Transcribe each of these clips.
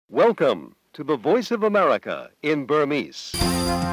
Welcome to the Voice of America in Burmese. ။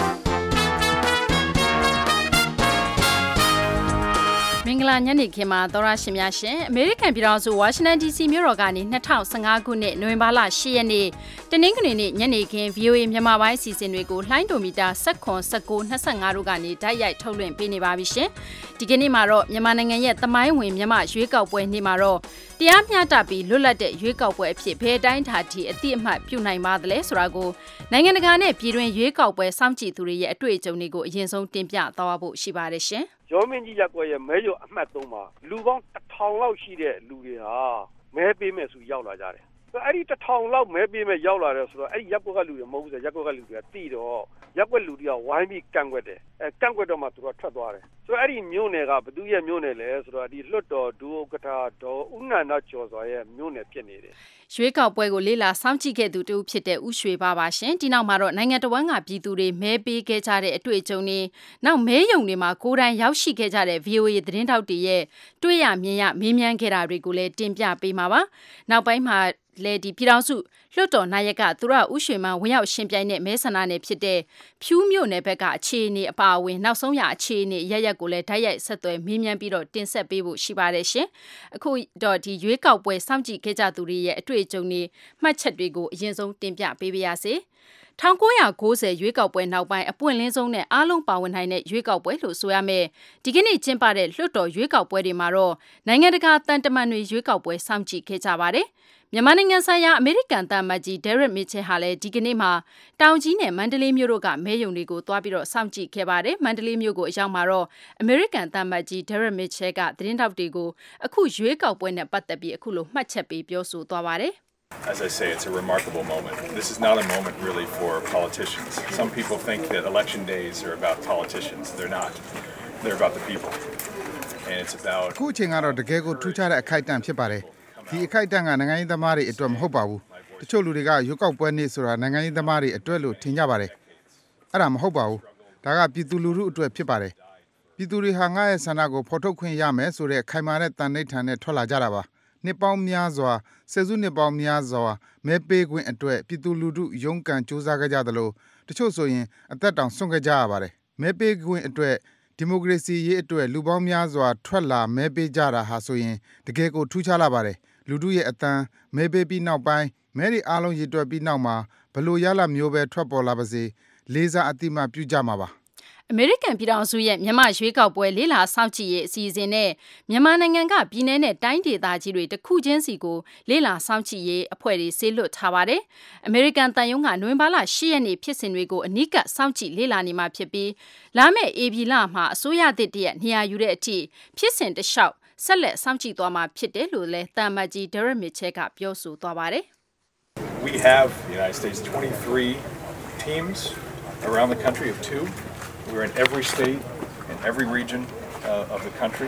မင်္ဂလာညနေခင်းမှာသောရရှင်များရှင်အမေရိကန်ပြည်ထောင်စုဝါရှင်တန် DC မြို့တော်ကနေ2015ခုနှစ်နိုဝင်ဘာလ10ရက်နေ့တနင်္ဂနွေနေ့ညနေခင်း VOA မြန်မာပိုင်းအစီအစဉ်တွေကိုလှိုင်းဒိုမီတာ19 19 25တို့ကနေတိုက်ရိုက်ထုတ်လွှင့်ပေးနေပါပြီရှင်။ဒီကနေ့မှာတော့မြန်မာနိုင်ငံရဲ့သမိုင်းဝင်မြန်မာရွေးကောက်ပွဲနေ့မှာတော့တရားမျှတပြီးလွတ်လပ်တဲ့ရွေးကောက်ပွဲအဖြစ်ဘယ်တိုင်းထာထိအတိအမှတ်ပြုနိုင်ပါသလဲဆိုတာကိုနိုင်ငံတကာနဲ့ပြည်တွင်းရွေးကောက်ပွဲစောင့်ကြည့်သူတွေရဲ့အတွေ့အကြုံတွေကိုအရင်ဆုံးတင်ပြသွားဖို့ရှိပါတယ်ရှင်။ကျော်မင်းကြီးရက်ကွက်ရဲ့မဲရုံအမှတ်3မှာလူပေါင်း1000လောက်ရှိတဲ့လူတွေဟာမဲပေးမယ်ဆိုရောက်လာကြတယ်။အဲ့ဒီ1000လောက်မဲပေးမယ်ရောက်လာတယ်ဆိုတော့အဲ့ဒီရက်ကွက်ကလူတွေမဟုတ်ဘူးဆိုရက်ကွက်ကလူတွေကတိတော့ရက်ကွက်လူတွေကဝိုင်းပြီးကန့်ကွက်တယ်။ကန့်ကွက်တော့မှသူကထွက်သွားတယ်။ဆိုတော့အဲ့ဒီမြို့နယ်ကဘသူရဲ့မြို့နယ်လဲဆိုတော့ဒီလွတ်တော်ဒူဥက္ကဋ္ဌဒေါ်ဦးနန္ဒကျော်စွာရဲ့မြို့နယ်ဖြစ်နေတယ်။ရွေးကောက်ပွဲကိုလေ့လာစောင့်ကြည့်ခဲ့သူတူဖြစ်တဲ့ဦးရွှေပါရှင်ဒီနောက်မှာတော့နိုင်ငံတော်ဝန်ကပြည်သူတွေမဲပေးခဲ့ကြတဲ့အတွေ့အကြုံတွေနောက်မဲယုံတွေမှာကိုယ်တိုင်ရောက်ရှိခဲ့ကြတဲ့ VOA သတင်းတောက်တွေရဲ့တွေ့ရမြင်ရမေးမြန်းခဲ့တာတွေကိုလည်းတင်ပြပေးမှာပါနောက်ပိုင်းမှာလေဒီပြည်တော်စုလွှတ်တော်နိုင်ကသူရဦးရွှေမန်းဝင်ရောက်ရှင်ပြိုင်တဲ့မဲဆန္ဒနယ်ဖြစ်တဲ့ဖြူးမြို့နယ်ဘက်ကအခြေအနေအပါအဝင်နောက်ဆုံးရအခြေအနေရရက်ကိုလည်းဓာတ်ရိုက်ဆက်သွယ်မေးမြန်းပြီးတော့တင်ဆက်ပေးဖို့ရှိပါတယ်ရှင်အခုတော့ဒီရွေးကောက်ပွဲစောင့်ကြည့်ခဲ့ကြသူတွေရဲ့အတွေ့အကြုံတွေမှတ်ချက်တွေကိုအရင်ဆုံးတင်ပြပေးပါရစေ1990ရွေးကောက်ပွဲနောက်ပိုင်းအပွင့်လင်းဆုံးနဲ့အားလုံးပါဝင်နိုင်တဲ့ရွေးကောက်ပွဲလို့ဆိုရမယ်ဒီကနေ့ကျင်းပတဲ့လွှတ်တော်ရွေးကောက်ပွဲတွေမှာတော့နိုင်ငံတကာတန်တမန်တွေရွေးကောက်ပွဲစောင့်ကြည့်ခဲ့ကြပါတယ်မြန်မာနိုင်ငံဆိုင်ရာအမေရိကန်သံအမတ်ကြီး Derek Mitchell ဟာလည်းဒီကနေ့မှာတောင်ကြီးနဲ့မန္တလေးမြို့တို့ကမဲရုံတွေကိုသွားပြီးတော့စောင့်ကြည့်ခဲ့ပါတယ်။မန္တလေးမြို့ကိုအရောက်မှာတော့အမေရိကန်သံအမတ်ကြီး Derek Mitchell ကသတင်းထောက်တွေကိုအခုရွေးကောက်ပွဲနဲ့ပတ်သက်ပြီးအခုလိုမှတ်ချက်ပေးပြောဆိုသွားပါတယ်။ As I say, it's a remarkable moment. This is not a moment really for politicians. Some people think that election days are about politicians. They're not. They're about the people. And it's about အခုအချိန်ကတော့တကယ်ကိုထူးခြားတဲ့အခိုက်အတန့်ဖြစ်ပါတယ်။ဒီအခိုက်အတန့်ကနိုင်ငံရေးသမားတွေအတွက်မဟုတ်ပါဘူး။တချို့လူတွေကရွေးကောက်ပွဲနေ့ဆိုတာနိုင်ငံရေးသမားတွေအတွက်လို့ထင်ကြပါတယ်။အဲ့ဒါမဟုတ်ပါဘူး။ဒါကပြည်သူလူထုအတွက်ဖြစ်ပါတယ်။ပြည်သူတွေဟာငါ့ရဲ့ဆန္ဒကိုဖော်ထုတ်ခွင့်ရမယ်ဆိုတဲ့ခိုင်မာတဲ့တန်ဋိဌာန်နဲ့ထွက်လာကြတာပါ။နှစ်ပေါင်းများစွာဆယ်စုနှစ်ပေါင်းများစွာမဲပေးခွင့်အတွက်ပြည်သူလူထုရုန်းကန်စူးစမ်းကြကြသလိုတချို့ဆိုရင်အသက်တောင်ဆွန့်ခဲ့ကြရပါတယ်။မဲပေးခွင့်အတွက်ဒီမိုကရေစီရေးအတွက်လူပေါင်းများစွာထွက်လာမဲပေးကြတာဟာဆိုရင်တကယ်ကိုထူးခြားလာပါတယ်။လူထုရဲ့အတန်းမဲပေးပြီးနောက်ပိုင်းမဲတွေအားလုံးရည်တွက်ပြီးနောက်မှာဘလို့ရလာမျိုးပဲထွက်ပေါ်လာပါစေလေးစားအတိမပြုကြမှာပါအမေရိကန်ပြည်ထောင်စုရဲ့မြန်မာရွေးကောက်ပွဲလေးလာစောင့်ကြည့်ရေးအစီအစဉ်နဲ့မြန်မာနိုင်ငံကပြည်내နဲ့တိုင်းဒေသကြီးတွေတစ်ခုချင်းစီကိုလေးလာစောင့်ကြည့်ရေးအဖွဲ့တွေဆေးလွတ်ထားပါတယ်။အမေရိကန်တန်ယုံကနိုဝင်ဘာလ10ရက်နေ့ဖြစ်စဉ်တွေကိုအနီးကပ်စောင့်ကြည့်လေးလာနေမှာဖြစ်ပြီးလာမယ့်ဧပြီလမှာအစိုးရသစ်တရက်နေရာယူတဲ့အထိဖြစ်စဉ်တလျှောက်ဆက်လက်စောင့်ကြည့်သွားမှာဖြစ်တယ်လို့လည်းတန်မတ်ကြီး Derek Mitchell ကပြောဆိုသွားပါတယ်။ We have the United States 23 teams around the country of 2We're in every state and every region of the country.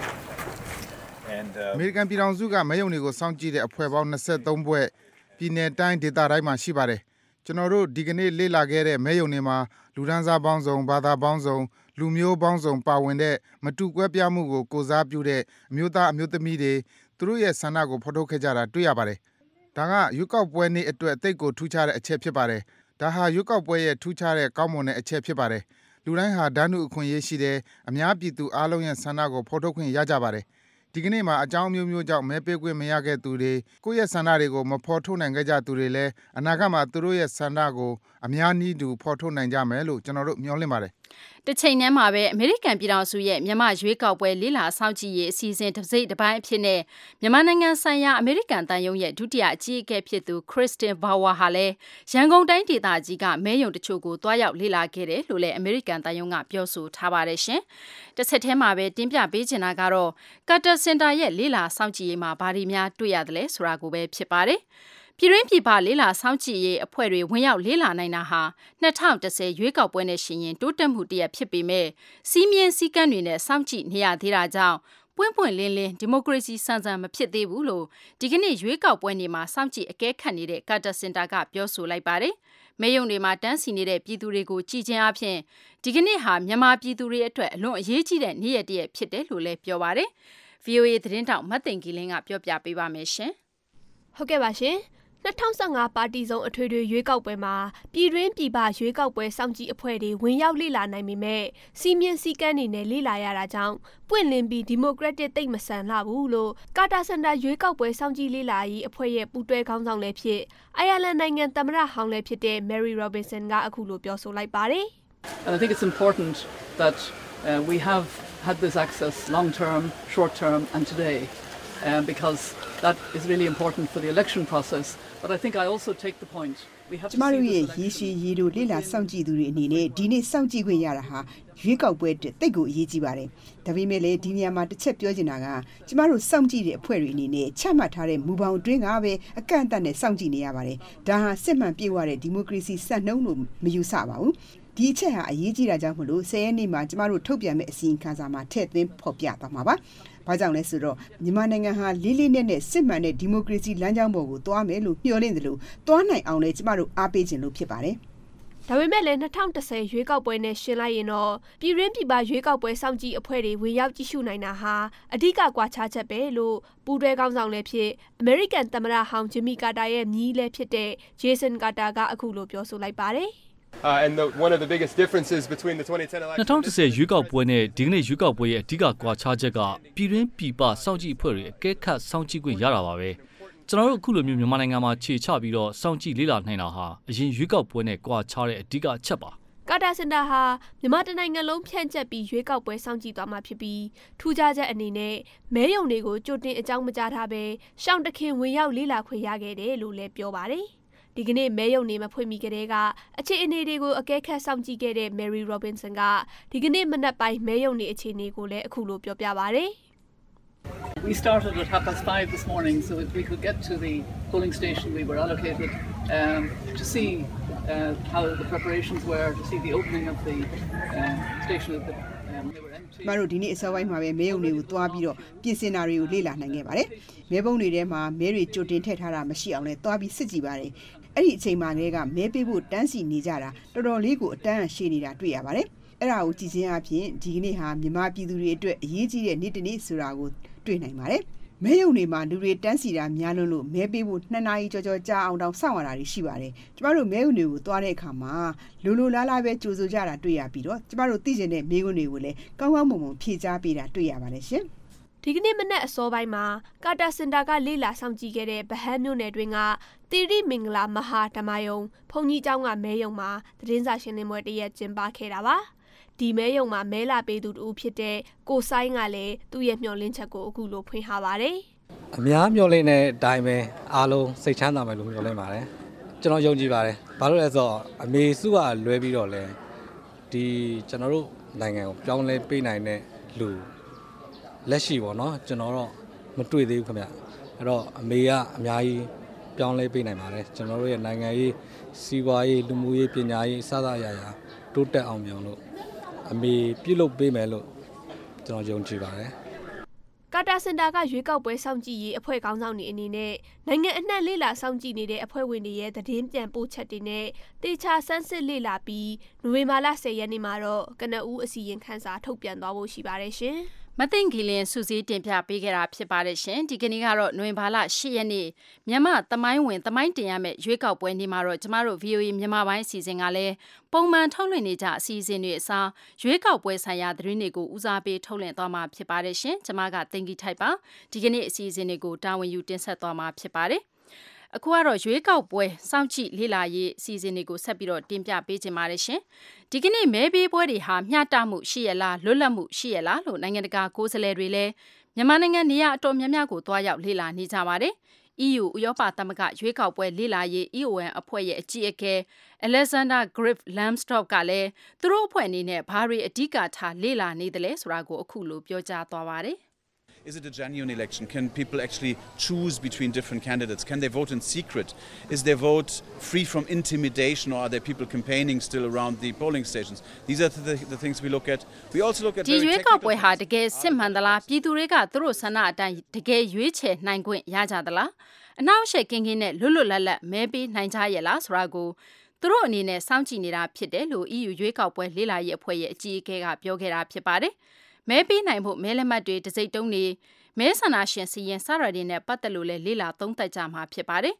And American ပြည်ထောင်စုကမဲရုံတွေကိုစောင့်ကြည့်တဲ့အဖွဲ့ပေါင်း23ဖွဲ့ပြည်내တိုင်းဒေသတိုင်းမှာရှိပါတယ်။ကျွန်တော်တို့ဒီကနေ့လေ့လာခဲ့တဲ့မဲရုံတွေမှာလူဒန်းစားပေါင်းစုံဘာသာပေါင်းစုံလူမျိုးပေါင်းစုံပါဝင်တဲ့မတူကွဲပြားမှုကိုကိုစားပြုတဲ့အမျိုးသားအမျိုးသမီးတွေသူတို့ရဲ့ဆန္ဒကိုဖော်ထုတ်ခဲ့ကြတာတွေ့ရပါတယ်။ဒါကရွေးကောက်ပွဲနေ့အတွက်အသိကိုထူးခြားတဲ့အချက်ဖြစ်ပါတယ်။ဒါဟာရွေးကောက်ပွဲရဲ့ထူးခြားတဲ့ကောင်းမွန်တဲ့အချက်ဖြစ်ပါတယ်။လူတိုင်းဟာဓာတ်နုအခွင့်အရေးရှိတယ်အများပြည်သူအားလုံးရဲ့ဆန္ဒကိုဖော်ထုတ်ခွင့်ရကြပါတယ်ဒီကနေ့မှာအကြောင်းမျိုးမျိုးကြောင့်မဲပေးခွင့်မရခဲ့သူတွေကိုယ့်ရဲ့ဆန္ဒတွေကိုမဖော်ထုတ်နိုင်ခဲ့ကြသူတွေလည်းအနာဂတ်မှာသူတို့ရဲ့ဆန္ဒကိုအများနည်းတူဖော်ထုတ်နိုင်ကြမယ်လို့ကျွန်တော်တို့မျှော်လင့်ပါတယ်တစ်ချိန်တည်းမှာပဲအမေရိကန်ပြည်ထောင်စုရဲ့မြန်မာရွေးကောက်ပွဲလေးလာစောင့်ကြည့်ရေးအစီအစဉ်တစ်စိတ်တစ်ပိုင်းအဖြစ်နဲ့မြန်မာနိုင်ငံဆိုင်ရာအမေရိကန်တန်ယုံရဲ့ဒုတိယအကြီးအကဲဖြစ်သူ Kristen Bauer ဟာလည်းရန်ကုန်တိုင်းဒေသကြီးကမဲရုံတချို့ကိုတွားရောက်လေ့လာခဲ့တယ်လို့လည်းအမေရိကန်တန်ယုံကပြောဆိုထားပါတယ်ရှင်။တစ်ဆက်တည်းမှာပဲတင်ပြပေးချင်တာကတော့ Carter Center ရဲ့လေးလာစောင့်ကြည့်ရေးမှာဘာတွေများတွေ့ရသလဲဆိုတာကိုပဲဖြစ်ပါတယ်။ပြည်တွင်းပြည်ပလေးလာစောင့်ကြည့်ရေးအဖွဲ့တွေဝင်ရောက်လေးလာနိုင်တာဟာ2010ရွေးကောက်ပွဲနဲ့ရှင်ရင်တိုးတက်မှုတရက်ဖြစ်ပေမဲ့စီးမြင်စည်းကမ်းတွေနဲ့စောင့်ကြည့်နေရသေးတာကြောင့်ပွင့်ပွင့်လင်းလင်းဒီမိုကရေစီစံစံမဖြစ်သေးဘူးလို့ဒီကနေ့ရွေးကောက်ပွဲနေ့မှာစောင့်ကြည့်အကဲခတ်နေတဲ့ Carter Center ကပြောဆိုလိုက်ပါတယ်။မဲရုံတွေမှာတန်းစီနေတဲ့ပြည်သူတွေကိုကြည်ချင်းအဖြစ်ဒီကနေ့ဟာမြန်မာပြည်သူတွေအတွက်အလွန်အရေးကြီးတဲ့နေ့ရက်တရက်ဖြစ်တယ်လို့လည်းပြောပါတယ်။ VOA သတင်းတောက်မတ်သိန်ကီလင်းကပြောပြပေးပါမယ်ရှင်။ဟုတ်ကဲ့ပါရှင်။ 2015ပါတီစုံအထွေထွေရွေးကောက်ပွဲမှာပြည်တွင်းပြည်ပရွေးကောက်ပွဲစောင့်ကြည့်အဖွဲ့တွေဝင်ရောက်လေ့လာနိုင်ပေမဲ့စီမင်းစည်းကမ်းတွေနဲ့လေ့လာရတာကြောင့်ပွင့်လင်းပြီးဒီမိုကရက်တစ်တိတ်မဆန်လှဘူးလို့ကာတာစင်တာရွေးကောက်ပွဲစောင့်ကြည့်လေ့လာရေးအဖွဲ့ရဲ့ပူးတွဲခေါင်းဆောင်လည်းဖြစ်အိုင်ယာလန်နိုင်ငံသမ္မတဟောင်းလည်းဖြစ်တဲ့ Mary Robinson ကအခုလိုပြောဆိုလိုက်ပါတယ် And I think it's important that we have had this access long term, short term and today because that is really important for the election process. But I think I also take the point. We have to ကျမတို့ရဲ့ရေရှည်ရေတို့လေ့လာစောင့်ကြည့်သူတွေအနေနဲ့ဒီနေ့စောင့်ကြည့်ခွင့်ရတာဟာရွေးကောက်ပွဲအတွက်တိတ်ကိုအရေးကြီးပါတယ်။ဒါပေမဲ့လည်းဒီနေရာမှာတစ်ချက်ပြောချင်တာကကျမတို့စောင့်ကြည့်တဲ့အဖွဲ့တွေအနေနဲ့ချမှတ်ထားတဲ့မူပေါင်းအတွင်းကပဲအကန့်အသတ်နဲ့စောင့်ကြည့်နေရပါတယ်။ဒါဟာစစ်မှန်ပြေဝတဲ့ဒီမိုကရေစီစံနှုန်းလို့မယူဆပါဘူး။ဒီအချက်ဟာအရေးကြီးတာကြောင့်မလို့10ရက်နေ့မှာကျမတို့ထုတ်ပြန်မဲ့အစီရင်ခံစာမှာထည့်သွင်းဖော်ပြသွားမှာပါ။ဘာကြောင့်လဲဆိုတော့မြန်မာနိုင်ငံဟာလေးလေးနက်နက်စစ်မှန်တဲ့ဒီမိုကရေစီလမ်းကြောင်းပေါ်ကိုသွားမယ်လို့မျှော်လင့်တယ်လို့သွားနိုင်အောင်လဲကျမတို့အားပေးခြင်းလို့ဖြစ်ပါတယ်။ဒါပေမဲ့လည်း2010ရွေးကောက်ပွဲနဲ့ရှင်းလိုက်ရင်တော့ပြည်တွင်းပြည်ပရွေးကောက်ပွဲစောင့်ကြည့်အဖွဲ့တွေဝင်ရောက်ကြည့်ရှုနိုင်တာဟာအဓိကကွာခြားချက်ပဲလို့ပူးတွဲခေါင်းဆောင်လည်းဖြစ်အမေရိကန်သမ္မတဟောင်းဂျင်မီကာတာရဲ့မြီးလည်းဖြစ်တဲ့ဂျေဆန်ကာတာကအခုလိုပြောဆိုလိုက်ပါတယ် And one of the biggest differences between the 2010 election 2010ရွေးကောက်ပွဲနဲ့ဒီကနေ့ရွေးကောက်ပွဲရဲ့အဓိကကွာခြားချက်ကပြည်တွင်းပြည်ပစောင့်ကြည့်အဖွဲ့တွေအကဲခတ်စောင့်ကြည့်ခွင့်ရတာပါပဲကျွန်တော်တို့အခုလိုမျိုးမြန်မာနိုင်ငံမှာခြေချပြီးတော့စောင့်ကြည့်လေ့လာနိုင်တာဟာအရင်ရွေးကောက်ပွဲနဲ့ကွာခြားတဲ့အဓိကအချက်ပါကာတာစင်တာဟာမြန်မာတနိုင်ငံလုံးဖြန့်ကျက်ပြီးရွေးကောက်ပွဲစောင့်ကြည့်သွားမှာဖြစ်ပြီးထူးခြားချက်အနေနဲ့မဲရုံတွေကိုကြိုတင်အကြောင်းမကြားထားဘဲရှောင်းတခင်ဝင်ရောက်လေ့လာခွင့်ရခဲ့တယ်လို့လည်းပြောပါတယ်ဒီကနေ့မဲရုံနေမဖွင့်မီကလေးကအခြေအနေတွေကိုအကဲခတ်စောင့်ကြည့်ခဲ့တဲ့ Mary Robinson ကဒီကနေ့မနက်ပိုင်းမဲရုံနေအခြေအနေကိုလည်းအခုလိုပြောပြပါတယ် We started at 5:30 this morning so that we could get to the polling station we were allocated to see how the preparations were, to see the opening of the station at the they were empty. မတို့ဒီနေ့အစောပိုင်းမှာပဲမဲရုံတွေကိုတွားပြီးတော့ပြင်ဆင်တာတွေကိုလေ့လာနိုင်ခဲ့ပါတယ်။မဲပုံတွေထဲမှာမဲတွေကြိုတင်ထည့်ထားတာမရှိအောင်လည်းတွားပြီးစစ်ကြည့်ပါတယ်။အဲ့ဒီအချိန်မှာလည်းကမဲပေးဖို့တန်းစီနေကြတာတော်တော်လေးကိုအတန်းရှည်နေတာတွေ့ရပါတယ်။အဲ့ဒါကိုကြည့်ချင်းအပြင်ဒီကနေ့ဟာမြန်မာပြည်သူတွေအတွက်အရေးကြီးတဲ့နေ့တစ်နေ့ဆိုတာကိုတွေ့နိုင်ပါတယ်။မဲရုံတွေမှာလူတွေတန်းစီတာများလွန်းလို့မဲပေးဖို့2နာရီကြော်ကြော်ကြာအောင်တောင်စောင့်ရတာရှိပါတယ်။ကျမတို့မဲရုံတွေကိုတွားတဲ့အခါမှာလိုလားလားပဲကြိုးစိုးကြတာတွေ့ရပြီးတော့ကျမတို့သိကျင်တဲ့မဲခွန်းတွေကိုလည်းကောင်းကောင်းမွန်မွန်ဖြည့်ချပေးတာတွေ့ရပါတယ်ရှင်။ဒီကနေ့မနက်အစောပိုင်းမှာကာတာစင်တာကလေ့လာစောင့်ကြည့်ခဲ့တဲ့ဗဟန်းမြို့နယ်တွင်ကတီရီမင်္ဂလာမဟာဓမ္မယုံဘုံကြီးကျောင်းကမဲရုံမှာသတင်းစာရှင်းလင်းပွဲတရက်ကျင်းပခဲ့တာပါဒီမဲရုံမှာမဲလာပေးသူတူဖြစ်တဲ့ကိုဆိုင်ကလည်းသူ့ရဲ့မျှော်လင့်ချက်ကိုအခုလိုဖွင့်ထားပါတယ်အများမျှော်လင့်တဲ့အတိုင်းပဲအားလုံးစိတ်ချမ်းသာမယ်လို့မျှော်လင့်ပါတယ်ကျွန်တော်ယုံကြည်ပါတယ်ဘာလို့လဲဆိုတော့အမေစုကလွဲပြီးတော့လဲဒီကျွန်တော်တို့နိုင်ငံကိုပြောင်းလဲပေးနိုင်တဲ့လူလက်ရှိပေါ့နော်ကျွန်တော်တော့မတွေ့သေးဘူးခင်ဗျအဲ့တော့အမေကအများကြီးပြောင်းလဲပေးနိုင်ပါတယ်ကျွန်တော်တို့ရဲ့နိုင်ငံရေးစီးပွားရေးလူမှုရေးပညာရေးစသအရာရာတိုးတက်အောင်ပြောင်းလို့အမေပြုလုပ်ပေးမယ်လို့ကျွန်တော်ယုံကြည်ပါတယ်ကာတာစင်တာကရွေးကောက်ပွဲစောင့်ကြည့်ရေးအဖွဲ့ခေါင်းဆောင်တွေအနေနဲ့နိုင်ငံအနှံ့လေ့လာစောင့်ကြည့်နေတဲ့အဖွဲ့ဝင်တွေရဲ့သတင်းပြန်ပို့ချက်တွေနဲ့တေချာဆန်းစစ်လေ့လာပြီးနိုဝင်ဘာလ10ရက်နေ့မှာတော့ကနဦးအစီရင်ခံစာထုတ်ပြန်သွားဖို့ရှိပါတယ်ရှင်မသိင်္ဂီလင်းစုစည်းတင်ပြပေးခဲ့တာဖြစ်ပါတယ်ရှင်ဒီကနေ့ကတော့နိုဝင်ဘာလ10ရက်နေ့မြန်မာသမိုင်းဝင်သမိုင်းတင်ရမယ့်ရွေးကောက်ပွဲနေ့မှာတော့ကျမတို့ VOA မြန်မာပိုင်းအစီအစဉ်ကလည်းပုံမှန်ထုတ်လွှင့်နေကြအစီအစဉ်တွေအစားရွေးကောက်ပွဲဆိုင်ရာသတင်းတွေကိုဦးစားပေးထုတ်လွှင့်သွားမှာဖြစ်ပါတယ်ရှင်ကျမကတင်ကြီးထိုက်ပါဒီကနေ့အစီအစဉ်တွေကိုတာဝန်ယူတင်ဆက်သွားမှာဖြစ်ပါတယ်အခုကတော့ရွေးကောက်ပွဲစောင့်ကြည့်လေ့လာရေးအစီအစဉ်တွေကိုဆက်ပြီးတော့တင်ပြပေးခြင်းပါတယ်ရှင်ဒီကနေ့မဲပေးပွဲတွေဟာမျှတမှုရှိရလားလွတ်လပ်မှုရှိရလားလို့နိုင်ငံတကာကိုယ်စားလှယ်တွေလည်းမြန်မာနိုင်ငံနေရာအတော်များများကိုတွားရောက်လေ့လာနေကြပါတယ် EU ဥရောပသမဂ္ဂရွေးကောက်ပွဲလေ့လာရေး EON အဖွဲ့ရဲ့အကြီးအကဲ Alexander Graf Lambsdorff ကလည်းသူတို့အဖွဲ့အနေနဲ့ဘာတွေအဓိကထားလေ့လာနေတယ်ဆိုတာကိုအခုလိုပြောကြားသွားပါတယ် Is it a genuine election? Can people actually choose between different candidates? Can they vote in secret? Is their vote free from intimidation or are there people campaigning still around the polling stations? These are the things we look at. We also look at very technical things. ဒီရွေးကောက်ပွဲဟာတကယ်စစ်မှန်သလားပြည်သူတွေကသူတို့ဆန္ဒအတိုင်းတကယ်ရွေးချယ်နိုင်ခွင့်ရကြသလားအနောက်အရှက်ကင်းကင်းနဲ့လွတ်လွတ်လပ်လပ်မဲပေးနိုင်ကြရဲ့လားဆိုတာကိုသူတို့အနေနဲ့စောင့်ကြည့်နေတာဖြစ်တယ်လို့ EU ရွေးကောက်ပွဲလေ့လာရေးအဖွဲ့ရဲ့အကြီးအကဲကပြောခဲ့တာဖြစ်ပါတယ်မဲပေးနိုင်ဖို့မဲလက်မှတ်တွေတစိမ့်တုံးနေမဲဆန္ဒရှင်စီရင်စရတဲ့နဲ့ပတ်သက်လို့လည်းလေ့လာသုံးသပ်ကြမှာဖြစ်ပါတယ်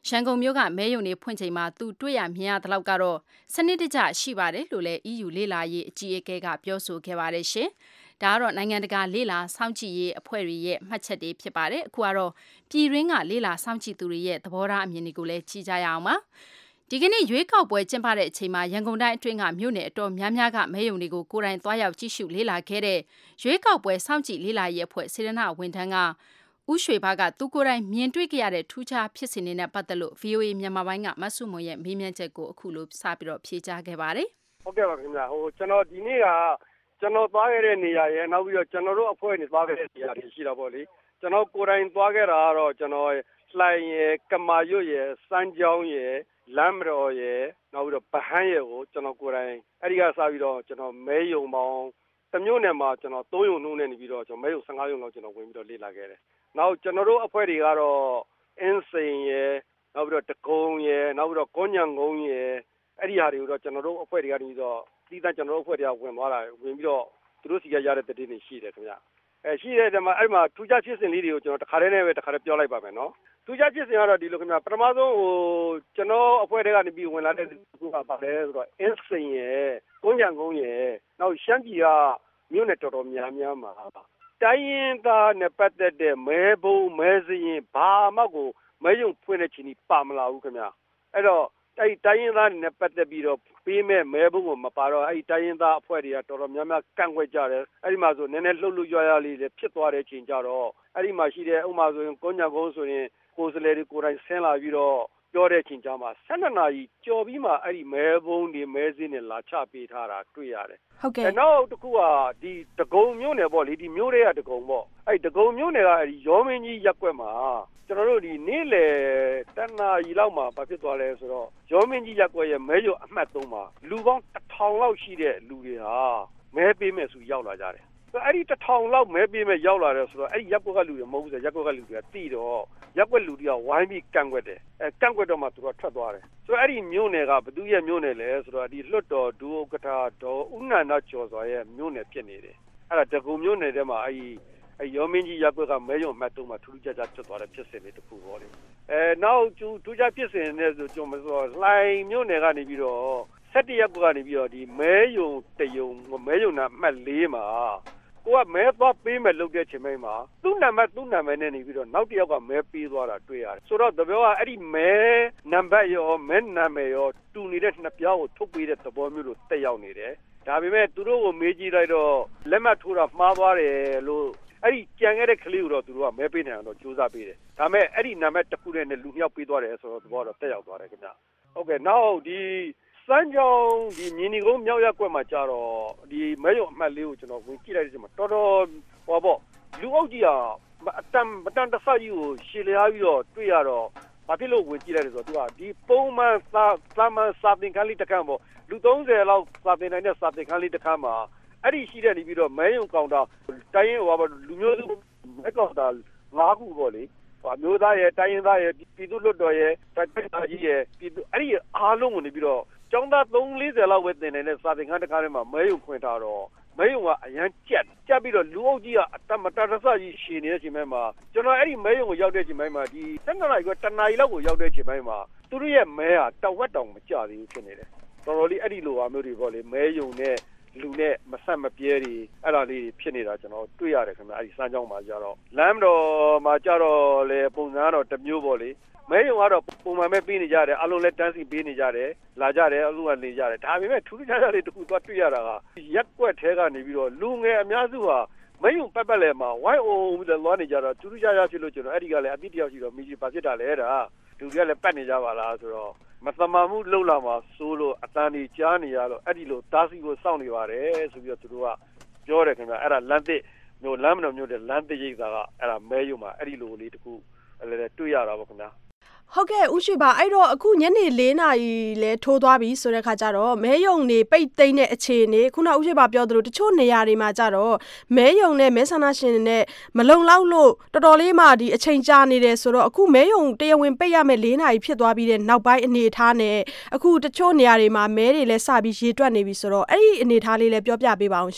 ရှမ်းကုန်မြို့ကမဲယုံနေဖွင့်ချိန်မှာသူတွေ့ရမြင်ရတဲ့လောက်ကတော့စနစ်တကျရှိပါတယ်လို့လည်း EU လေ့လာရေးအကြီးအကဲကပြောဆိုခဲ့ပါတယ်ရှင်။ဒါကတော့နိုင်ငံတကာလေ့လာစောင့်ကြည့်ရေးအဖွဲ့တွေရဲ့မှတ်ချက်တွေဖြစ်ပါတယ်။အခုကတော့ပြည်တွင်းကလေ့လာစောင့်ကြည့်သူတွေရဲ့သဘောထားအမြင်တွေကိုလည်းကြည့်ကြရအောင်ပါ။ဒီကနေ့ရွေးကောက်ပွဲကျင်းပတဲ့အချိန်မှာရန်ကုန်တိုင်းအတွင်းကမြို့နယ်အတော်များများကမဲယုံတွေကိုကိုယ်တိုင်သွားရောက်ကြည့်ရှုလေ့လာခဲ့တဲ့ရွေးကောက်ပွဲစောင့်ကြည့်လေ့လာရေးအဖွဲ့စေရနာဝန်ထမ်းကဦးရွှေဘကသူကိုယ်တိုင်မြင်တွေ့ကြရတဲ့ထူးခြားဖြစ်စဉ်တွေနဲ့ပတ်သက်လို့ VOA မြန်မာပိုင်းကမဆုမွန်ရဲ့မေးမြန်းချက်ကိုအခုလိုစပြီးတော့ဖြေကြားခဲ့ပါတယ်။ဟုတ်ကဲ့ပါခင်ဗျာကျွန်တော်ဒီနေ့ကကျွန်တော်သွားခဲ့တဲ့နေရာရဲ့နောက်ပြီးတော့ကျွန်တော်တို့အဖွဲ့နေသွားခဲ့တဲ့နေရာတွေရှိတာပေါ့လေ။ကျွန်တော်ကိုယ်တိုင်သွားခဲ့တာကတော့ကျွန်တော်လှိုင်ရယ်ကမာရွတ်ရယ်စမ်းကြောင်းရယ်လမ်းမတော်ရယ်နောက်ပြီးတော့ဗဟန်းရယ်ကိုကျွန်တော်ကိုယ်တိုင်အဲ့ဒီကစပြီးတော့ကျွန်တော်မဲယုံပေါင်းတစ်မျိုးနဲ့မှာကျွန်တော်3ယုံနှုံးနဲ့နေပြီးတော့ကျွန်တော်မဲယုံ15ယုံလောက်ကျွန်တော်ဝင်ပြီးတော့လေ့လာခဲ့တယ်။နောက်ကျွန်တော်တို့အဖွဲ့တွေကတော့အင်းစိန်ရယ်နောက်ပြီးတော့တကုံရယ်နောက်ပြီးတော့ကောညံကုန်းရယ်အဲ့ဒီဟာတွေကိုတော့ကျွန်တော်တို့အဖွဲ့တွေကနေပြီးတော့ဒီတန်းကျွန်တော်တို့အဖွဲ့တွေကဝင်သွားတာဝင်ပြီးတော့သူတို့စီကရတဲ့တည်နေရှိတယ်ခင်ဗျ။ရှိတဲ့တည်းမှာအဲ့မှာထူးခြားဖြစ်စဉ်လေးတွေကိုကျွန်တော်တခါတည်းနဲ့ပဲတခါတည်းပြောလိုက်ပါမယ်နော်။ထူးခြားဖြစ်စဉ်ကတော့ဒီလိုခင်ဗျပထမဆုံးကျွန်တော်အဖွဲ့တွေကနေပြီးဝင်လာတဲ့သူကပါလဲဆိုတော့အင်းစိန်ရယ်ကောညံကုန်းရယ်နောက်ရှမ်းပြည်ကမြို့နယ်တော်တော်များများမှာတိုင်းရင်းသားနဲ့ပတ်သက်တဲ့မဲဘုံမဲစရင်ဘာမှကိုမဲယုံဖွင့်တဲ့ချင်းကြီးပါမလာဘူးခင်ဗျအဲ့တော့အဲ့တိုင်းရင်းသားနဲ့ပတ်သက်ပြီးတော့ပေးမဲ့မဲဘုံကိုမပါတော့အဲ့တိုင်းရင်းသားအဖွဲ့တွေကတော်တော်များများကန့်ကွက်ကြတယ်အဲ့ဒီမှာဆိုနည်းနည်းလှုပ်လှုပ်ရွရွလေးဖြစ်သွားတဲ့ချိန်ကြတော့အဲ့ဒီမှာရှိတဲ့ဥမာဆိုရင်ကိုညံကုန်းဆိုရင်ကိုယ်စလဲတွေကိုယ်တိုင်ဆင်းလာပြီးတော့ပြောတဲ့ချိန်ကြမှာ12နာရီကြော်ပြီးမှအဲ့ဒီမဲဘုံတွေမဲစင်းတွေလာချပေးထားတာတွေ့ရတယ်ဟုတ်ကဲ့နောက်တစ်ခုကဒီတကုံမြို့နယ်ပေါ့လေဒီမြို့တွေကတကုံပေါ့အဲ့တကုံမြို့နယ်ကအဲ့ဒီရောမင်းကြီးရက်ကွက်မှာကျွန်တော်တို့ဒီနေ့လေတနာရီလောက်မှာဘာဖြစ်သွားလဲဆိုတော့ရောမင်းကြီးရက်ကွက်ရဲ့မဲရုံအမှတ်3မှာလူပေါင်း1000လောက်ရှိတဲ့လူတွေဟာမဲပေးမယ်ဆိုရောက်လာကြတယ်အဲ့ဒီ1000လောက်မဲပေးမဲ့ရောက်လာတယ်ဆိုတော့အဲ့ဒီရက်ကွက်ကလူတွေမဟုတ်ဘူးဆိုရက်ကွက်ကလူတွေကတိတော့ရက်ကွက်လူတွေကဝိုင်းပြီးကန့်ကွက်တယ်ကန့်ကွက်တော့မှသူတို့ထွက်သွားတယ်ဆိုတော့အဲ့ဒီမြို့နယ်ကဘသူရဲ့မြို့နယ်လဲဆိုတော့ဒီလွတ်တော်ဒူဥက္ကဋ္ဌတော်ဦးနန္ဒကျော်စွာရဲ့မြို့နယ်ဖြစ်နေတယ်အဲ့ဒါတကူမြို့နယ်ထဲမှာအဲ့ရောမင်းကြီးရက်ကွက်ကမဲရုံမှတ်တော့မှထူးထူးခြားခြားဖြစ်သွားတဲ့ဖြစ်စဉ်လေးတစ်ခုပေါ့လေနောက်ထူးခြားဖြစ်စဉ်နဲ့ဆိုကျွန်တော်ဆိုလှိုင်မြို့နယ်ကနေပြီးတော့17ရက်ကနေပြီးတော့ဒီမဲရုံတရုံမဲရုံနာမှတ်4မှာကိုကမဲသွားပေးမယ်လုပ်တဲ့ချိန်မှာသူ့နာမည်နဲ့နေပြီးတော့နောက်တစ်ယောက်ကမဲပေးသွားတာတွေ့ရတယ်ဆိုတော့တပြောကအဲ့ဒီမဲနံပါတ်ရောမဲနာမည်ရောတူနေတဲ့နှစ်ပြောင်းကိုထုတ်ပေးတဲ့သဘောမျိုးလို့တက်ရောက်နေတယ်ဒါပေမဲ့သူတို့ကိုမေးကြည့်လိုက်တော့လက်မှတ်ထိုးတာမှားသွားတယ်လို့အဲ့ဒီကြံခဲ့တဲ့ကလေးကိုတော့သူတို့ကမဲပေးနိုင်အောင်တော့ကြိုးစားပေးတယ်ဒါပေမဲ့အဲ့ဒီနာမည်တစ်ခုနဲ့လူနှစ်ယောက်ပေးသွားတယ်ဆိုတော့သဘောတော့တက်ရောက်သွားတယ်ခင်ဗျဟုတ်ကဲ့နောက်ဒီစမ်းကြောင်းဒီမြင်းဒီကုန်းမြောက်ရက်ကွက်မှာကြာတော့ဒီမဲရုံအမှတ်လေးကိုကျွန်တော်ဝင်ကြည့်လိုက်တဲ့အချိန်မှာတော်တော်ဟောပေါ့လူအုပ်ကြီးကအတန်တဆကြီးကိုရှည်လျားပြီးတော့တွေ့ရတော့ဘာဖြစ်လို့ဝင်ကြည့်လိုက်လဲဆိုတော့သူကဒီပုံမှန်စာသင်ခန်းလေးတစ်ခန်းပေါ့လူ30လောက်စာသင်နိုင်တဲ့စာသင်ခန်းလေးတစ်ခန်းမှာအဲ့ဒီရှိတဲ့နေပြီးတော့မဲရုံကောင်တာတိုင်းရင်ဟောပေါ့လူမျိုးစုမဲကောင်တာ5ခုပေါ့လေမျိုးသားရဲ့တိုင်းရင်းသားရဲ့ပြည်သူ့လွှတ်တော်ရဲ့တိုက်သားကြီးရဲ့ပြည်သူအဲ့ဒီအားလုံးကိုနေပြီးတော့ကျောင်းသား340လောက်ပဲတင်နေတဲ့စာသင်ခန်းတစ်ခါထဲမှာမဲယုံခွင်ထားတော့မဲယုံကအရန်ကြက်ပြီးတော့လူအုပ်ကြီးကအတမတရဆကြီးရှင်နေတဲ့ချိန်မှာကျွန်တော်အဲ့ဒီမဲယုံကိုရောက်တဲ့ချိန်မှာဒီ7နာရီကတနာရီလောက်ကိုရောက်တဲ့ချိန်မှာသူတို့ရဲ့မဲဟာတဝက်တောင်မကျသေးဘူးဖြစ်နေတယ်တော်တော်လေးအဲ့ဒီလိုဟာမျိုးတွေပေါ့လေမဲယုံနဲ့လူနဲ့မဆက်မပြဲတွေအဲ့ဒါလေးဖြစ်နေတာကျွန်တော်တွေ့ရတယ်ခင်ဗျအဲ့ဒီစမ်းကြောင်းမှာကြတော့လမ်းတော်မှာကြတော့လေပုံစံကတော့တစ်မျိုးပေါ့လေမဲယုံကတော့ပုံမှန်ပဲပေးနေကြတယ်အလုံးလည်းတန်းစီပေးနေကြတယ်လာကြတယ်အလုံးကနေကြတယ်ဒါပေမဲ့ထူးထူးခြားခြားလေးတစ်ခုသွားတွေ့ရတာကရက်ကွက်ထဲကနေပြီးတော့လူငယ်အများစုဟာမဲယုံပတ်လဲမှာဝိုင်းအောင်ပြီးတော့လွှမ်းနေကြတော့ထူးထူးခြားခြားဖြစ်လို့ကျွန်တော်အဲ့ဒီကလည်းအတိတယောက်ရှိတော့မိကြီးဘာဖြစ်တာလဲဒါလူတွေကလည်းပတ်နေကြပါလားဆိုတော့မသမမှုလှုပ်လာမှာစိုးလို့အတန်ကြီးကြားနေရတော့အဲ့ဒီလိုတားဆီးကိုစောင့်နေပါတယ်ဆိုပြီးတော့သူတို့ကပြောတယ်ခင်ဗျအဲ့ဒါလမ်းသစ်မျိုးလမ်းမတော်မျိုးတဲ့လမ်းသစ်ရိပ်သာကအဲ့ဒါမဲယုံမှာအဲ့ဒီလိုလေးတခုလည်းတွေ့ရတာပေါ့ခင်ဗျဟုတ်ကဲ့ဦးရွှေပါအဲ့တော့အခုညနေ4နာရီလဲထိုးသွားပြီဆိုတဲ့ခါကျတော့မဲယုံနေပိတ်သိမ်းတဲ့အခြေအနေခုနဦးရွှေပါပြောသလိုတချို့နေရာတွေမှာကျတော့မဲယုံနဲ့မဲဆန္ဒရှင်တွေနဲ့မလုံလောက်လို့တော်တော်လေးမှဒီအချိန်ကြာနေတယ်ဆိုတော့အခုမဲယုံတရားဝင်ပိတ်ရမယ်4နာရီဖြစ်သွားပြီးတဲ့နောက်ပိုင်းအနေအထားနဲ့အခုတချို့နေရာတွေမှာမဲတွေလဲစပြီးရေတွက်နေပြီဆိုတော့အဲ့ဒီအနေအထားလေးလဲပြောပြပေးပါအောင်ရှင်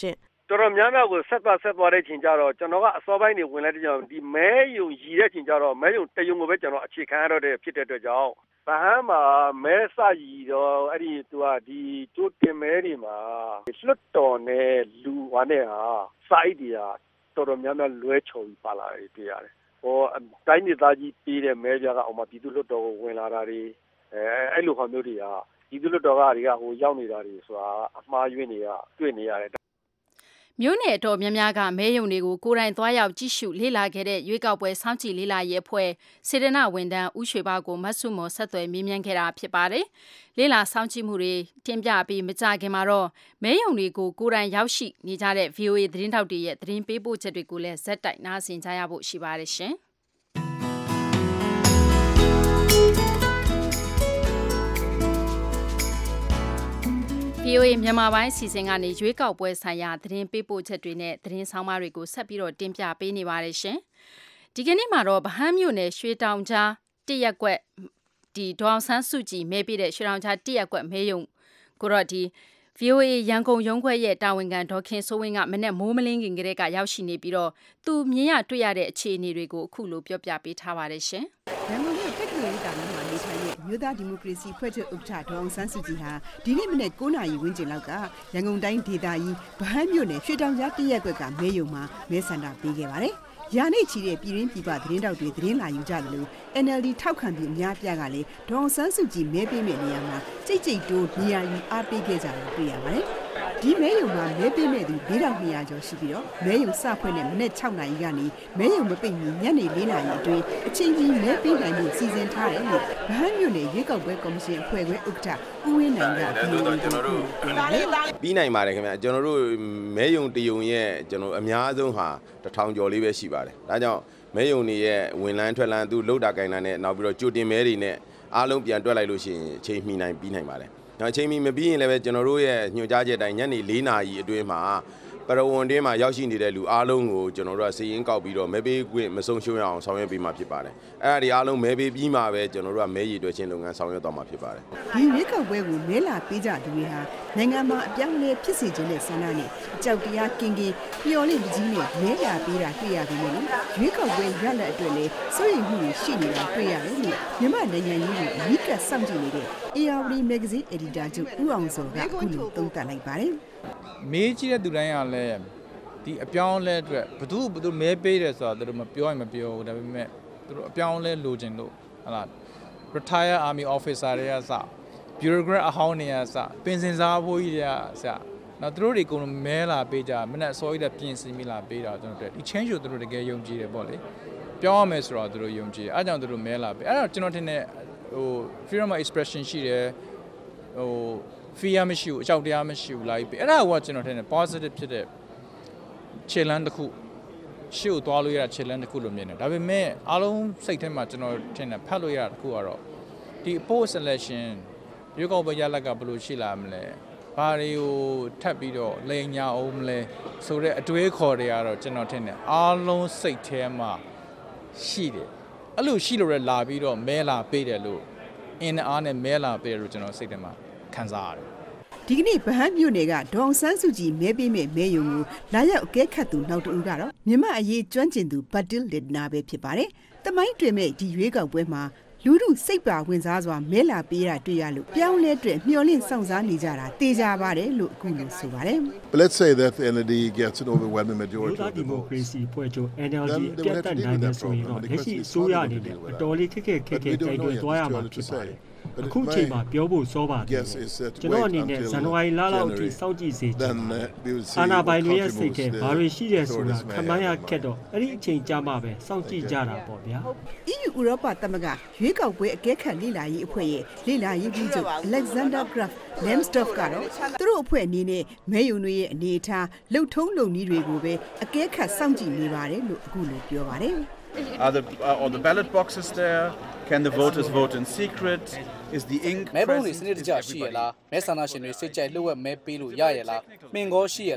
တော်တော်များများကိုဆက်သွားတဲ့ချိန်ကြတော့ကျွန်တော်ကအစောပိုင်းနေဝင်လိုက်တဲ့ကြောင့်ဒီမဲယုံရည်တဲ့ချိန်ကြတော့မဲယုံတယုံကိုပဲကျွန်တော်အခြေခံရတော့တဲ့ဖြစ်တဲ့အတွက်ကြောင့်ဗဟန်းမှာမဲစရည်တော့အဲ့ဒီသူကဒီကျိုးတင်မဲတွေမှာလွတ်တော်နဲ့လူဟွာနဲ့ဟာစိုက်တွေကတော်တော်များများလွဲချော်ပြီးပါလာတယ်တွေ့ရတယ်ဟောတိုင်းဒေသကြီးပေးတဲ့မဲပြားကအောင်မပြည်သူလွတ်တော်ကိုဝင်လာတာတွေအဲ့လိုဟာမျိုးတွေကပြည်သူလွတ်တော်ကတွေကဟိုရောက်နေတာတွေဆိုတာအမှားယွင်းတွေကတွေ့နေရတယ်မြို့နယ်တော်များများကမဲယုံတွေကိုကိုယ်တိုင်သွားရောက်ကြည့်ရှုလေ့လာခဲ့တဲ့ရွေးကောက်ပွဲစောင့်ကြည့်လေ့လာရေးအဖွဲ့စေတနာဝန်ထမ်းဦးရွှေပါကိုမတ်စုမော်ဆက်သွယ်မေးမြန်းခဲ့တာဖြစ်ပါတယ်။လေ့လာစောင့်ကြည့်မှုတွေတင်ပြပြီးမကြခင်မှာတော့မဲယုံတွေကိုကိုယ်တိုင်ရောက်ရှိနေကြတဲ့ VOA သတင်းထောက်တွေရဲ့သတင်းပေးပို့ချက်တွေကိုလည်းဇက်တိုက်နားဆင်ကြရဖို့ရှိပါတယ်ရှင်။ VOA မြန်မာပိုင်းစီစဉ်ကနေရွေးကောက်ပွဲဆိုင်ရာသတင်းပေးပို့ချက်တွေနဲ့သတင်းဆောင်မတွေကိုဆက်ပြီးတော့တင်ပြပေးနေပါတယ်ရှင်။ဒီကနေ့မှာတော့ဗဟန်းမြို့နယ်ရွှေတောင်ကြားတရက်ကွက်ဒီဒေါအောင်ဆန်းစုကြည်မဲပေးတဲ့ရွှေတောင်ကြားတရက်ကွက်မဲယုံကိုတော့ဒီ VOA ရန်ကုန်ရုံးခွဲရဲ့တာဝန်ခံဒေါခင်စိုးဝင်းကမနေ့မိုးမလင်းခင်ကတည်းကရောက်ရှိနေပြီးတော့သူမြင်ရတွေ့ရတဲ့အခြေအနေတွေကိုအခုလိုပြောပြပေးထားပါတယ်ရှင်။ရန်ကုန်မြို့တက္ကသိုလ်ရေးတာဝန်မှာနေထိုင်တဲ့မြို့သားဒီမိုကရေစီဖွဲ့ချုပ်ဥက္ကဋ္ဌဒေါအောင်ဆန်းစုကြည်ဟာဒီနေ့မနေ့9နာရီဝန်းကျင်လောက်ကရန်ကုန်တိုင်းဒေသကြီးဗဟန်းမြို့နယ်ရွှေတောင်ကြားတရက်ကွက်ကမဲယုံမှာမဲဆန္ဒပေးခဲ့ပါတယ်။ရာနေချီတဲ့ပြည်ရင်းပြည်ပသတင်းတောက်တွေသတင်းလာယူကြတယ်လို့ NLD ထောက်ခံပြီးအများပြားကလည်းဒေါအောင်ဆန်းစုကြည်မဲပေးမဲ့နေရာမှာကြိတ်တိုးနေရာယူအားပေးခဲ့ကြတယ်တွေ့ရပါတယ်။ဒီမဲယုံမှာမဲပေးမဲ့သူ4200ကျော်ရှိပြီးတော့မဲယုံစဖွင့်တဲ့မနေ့6နာရီကနေမဲယုံမပိတ်မီညနေ4နာရီအတွင်းအချိန်ကြီးမဲပေးနိုင်မှုစီစဉ်ထားတယ်လို့ဗဟန်းမြို့နယ်ရွေးကောက်ပွဲကော်မရှင်အဖွဲ့ခွဲဥက္ကဋ္ဌဦးဝင်းနိုင်ကပြောပါတယ်ကျွန်တော်တို့ပြီးနိုင်ပါတယ်ခင်ဗျကျွန်တော်တို့မဲယုံတယုံရဲ့ကျွန်တော်အများဆုံးဟာ1000ကျော်လေးပဲရှိပါတယ်ဒါကြောင့်မဲယုံတွေရဲ့ဝင်လန်းထွက်လန်းသူလှုပ်တာကိုင်တာနဲ့နောက်ပြီးတော့ကြိုတင်မဲတွေနဲ့အားလုံးပြန်တွက်လိုက်လို့ရှိရင်အချိန်မီနိုင်ပြီးနိုင်ပါတယ်နောက်အချိန်မီမပြီးရင်လည်းပဲကျွန်တော်တို့ရဲ့ညွှန်ကြားချက်အတိုင်းညနေ4နာရီအတွင်းမှာပရဝွန်တင်းမှာရောက်ရှိနေတဲ့လူအားလုံးကိုကျွန်တော်တို့ကစီရင်ကောက်ပြီးတော့မဲပေးခွင့်မဆုံးရှုံးရအောင်ဆောင်ရွက်ပေးမှာဖြစ်ပါတယ်အဲ့ဒါဒီအားလုံးမဲပေးပြီးမှပဲကျွန်တော်တို့ကမဲရည်တွက်ခြင်းလုပ်ငန်းဆောင်ရွက်သွားမှာဖြစ်ပါတယ်ဒီရွေးကောက်ပွဲကိုမဲလာပေးကြသူတွေဟာနိုင်ငံမှာအပြောင်းအလဲဖြစ်စေခြင်းနဲ့ဆန္ဒနဲ့အကြောက်တရားကင်းကင်းပျော်လင့်ကြီးနဲ့မဲလာပေးတာတွေ့ရပြီလို့ရွေးကောက်ပွဲရလဒ်အတွက်လည်းစိုးရိမ်မှုတွေရှိနေတာတွေ့ရတယ်လို့မြန်မာနိုင်ငံရေးကိုအနီးကပ်စောင့်ကြည့်နေတဲ့ ARD Magazine Editor ချုပ်ဦးအောင်စောကအခုလိုသုံးသပ်လိုက်ပါတယ်မေးကြည့်တဲ့သူတိုင်းကလည်းဒီအပြောင်းလဲအတွက်ဘသူမဲပေးတယ်ဆိုတော့သူတို့မပြောရင်မပြောဘူးဒါပေမဲ့သူတို့အပြောင်းလဲလိုချင်လို့ဟလာ retire army officer တွေကစ bureaucrat အဟောင်းတွေကစပင်စင်စားဖို့ကြီးတွေကစနောက်သူတို့တွေကိုမဲလာပေးကြမနဲ့အစောကြီးတဲ့ပြင်ဆင်မိလာပေးတာကျွန်တော်တို့ဒီ change ကိုသူတို့တကယ်ယုံကြည်တယ်ပေါ့လေပြောင်းရမယ်ဆိုတော့သူတို့ယုံကြည်အဲကြောင့်သူတို့မဲလာပေးအဲ့တော့ကျွန်တော်ထင်တယ်ဟို freedom of expression ရှိတယ်ဟို fear မရှိဘူးအကြောက်တရားမရှိဘူးလာပြီးအဲ့ဒါကကျွန်တော်ထင်တယ် positive ဖြစ်တဲ့ခြေလမ်းတစ်ခုရှေ့ကိုသွားလို့ရတဲ့ခြေလမ်းတစ်ခုလို့မြင်တယ်ဒါပေမဲ့အားလုံးစိတ်ထဲမှာကျွန်တော်ထင်တယ်ဖတ်လို့ရတာတစ်ခုကတော့ဒီ post election ရွေးကောက်ပွဲရလဒ်ကဘယ်လိုရှိလာမလဲဘာတွေကိုထပ်ပြီးတော့လိန်ညာအောင်မလဲဆိုတဲ့အတွေးခေါ်တွေကတော့ကျွန်တော်ထင်တယ်အားလုံးစိတ်ထဲမှာရှိတယ်အဲ့လိုရှိလို့ရလာပြီးတော့မဲလာပေးတယ်လို့အင်းအားနဲ့မဲလာပေးတယ်လို့ကျွန်တော်စိတ်ထဲမှာခံစားရတယ်ဒီကနေ့ဗဟန်းမြို့နယ်ကဒေါအောင်ဆန်းစုကြည်မဲပေးမဲ့မဲယုံကိုလာရောက်အကဲခတ်သူနောက်တူကတော့မြန်မာအရေးကျွမ်းကျင်သူဘတ်တစ်လစ်နာပဲဖြစ်ပါတယ်။တမိုင်းတွင်မဲ့ဒီရွေးကောက်ပွဲမှာလူထုစိတ်ပါဝင်စားစွာမဲလာပေးတာတွေ့ရလို့ပြောင်းလဲအတွက်မျှော်လင့်စောင့်စားနေကြတာတေးကြပါတယ်လို့အခုလိုဆိုပါတယ်။ But let's say that the NLD gets an overwhelming majority of the vote. Democracy ဖွဲ့ချုပ် NLD ပြတ်တက်နိုင်တဲ့ဆိုရင်တော့လက်ရှိအစိုးရအနေနဲ့အတော်လေးခက်ခဲတိုက်တွန်းသွားရမှာဖြစ်ပါတယ်။အခုချိန်မှာပြောဖို့စောပါတယ်ကျွန်တော်အနေနဲ့ဇန်နဝါရီလလောက်အထိစောင့်ကြည့်စေချင်တယ်အာဏာပိုင်တွေရဲ့စိတ်ထဲဘာတွေရှိရဲဆိုတာခန့်မှန်းရခက်တော့အဲ့ဒီအချိန်ကြာမှပဲစောင့်ကြည့်ကြတာပေါ့ဗျာ EU ဥရောပသမဂ္ဂရွေးကောက်ပွဲအကဲခတ်လေ့လာရေးအဖွဲ့ရဲ့လေ့လာရေးမှူးချုပ် Alexander Graf Lambsdorff ကတော့သူတို့အဖွဲ့အနေနဲ့မဲယုံတွေရဲ့အနေအထားလှုပ်ထုံးလုပ်နည်းတွေကိုပဲအကဲခတ်စောင့်ကြည့်နေပါတယ်လို့အခုလိုပြောပါတယ် Are the ballot boxes there? Can the voters vote in secret? Is the ink မဲပုံးတွေစနစ်တကျရှိရလားမဲဆန္ဒရှင်တွေစိတ်ကြိုက်လှုပ်ဝက်မဲပေးလို့ရရလားမင်ကောရှိရလား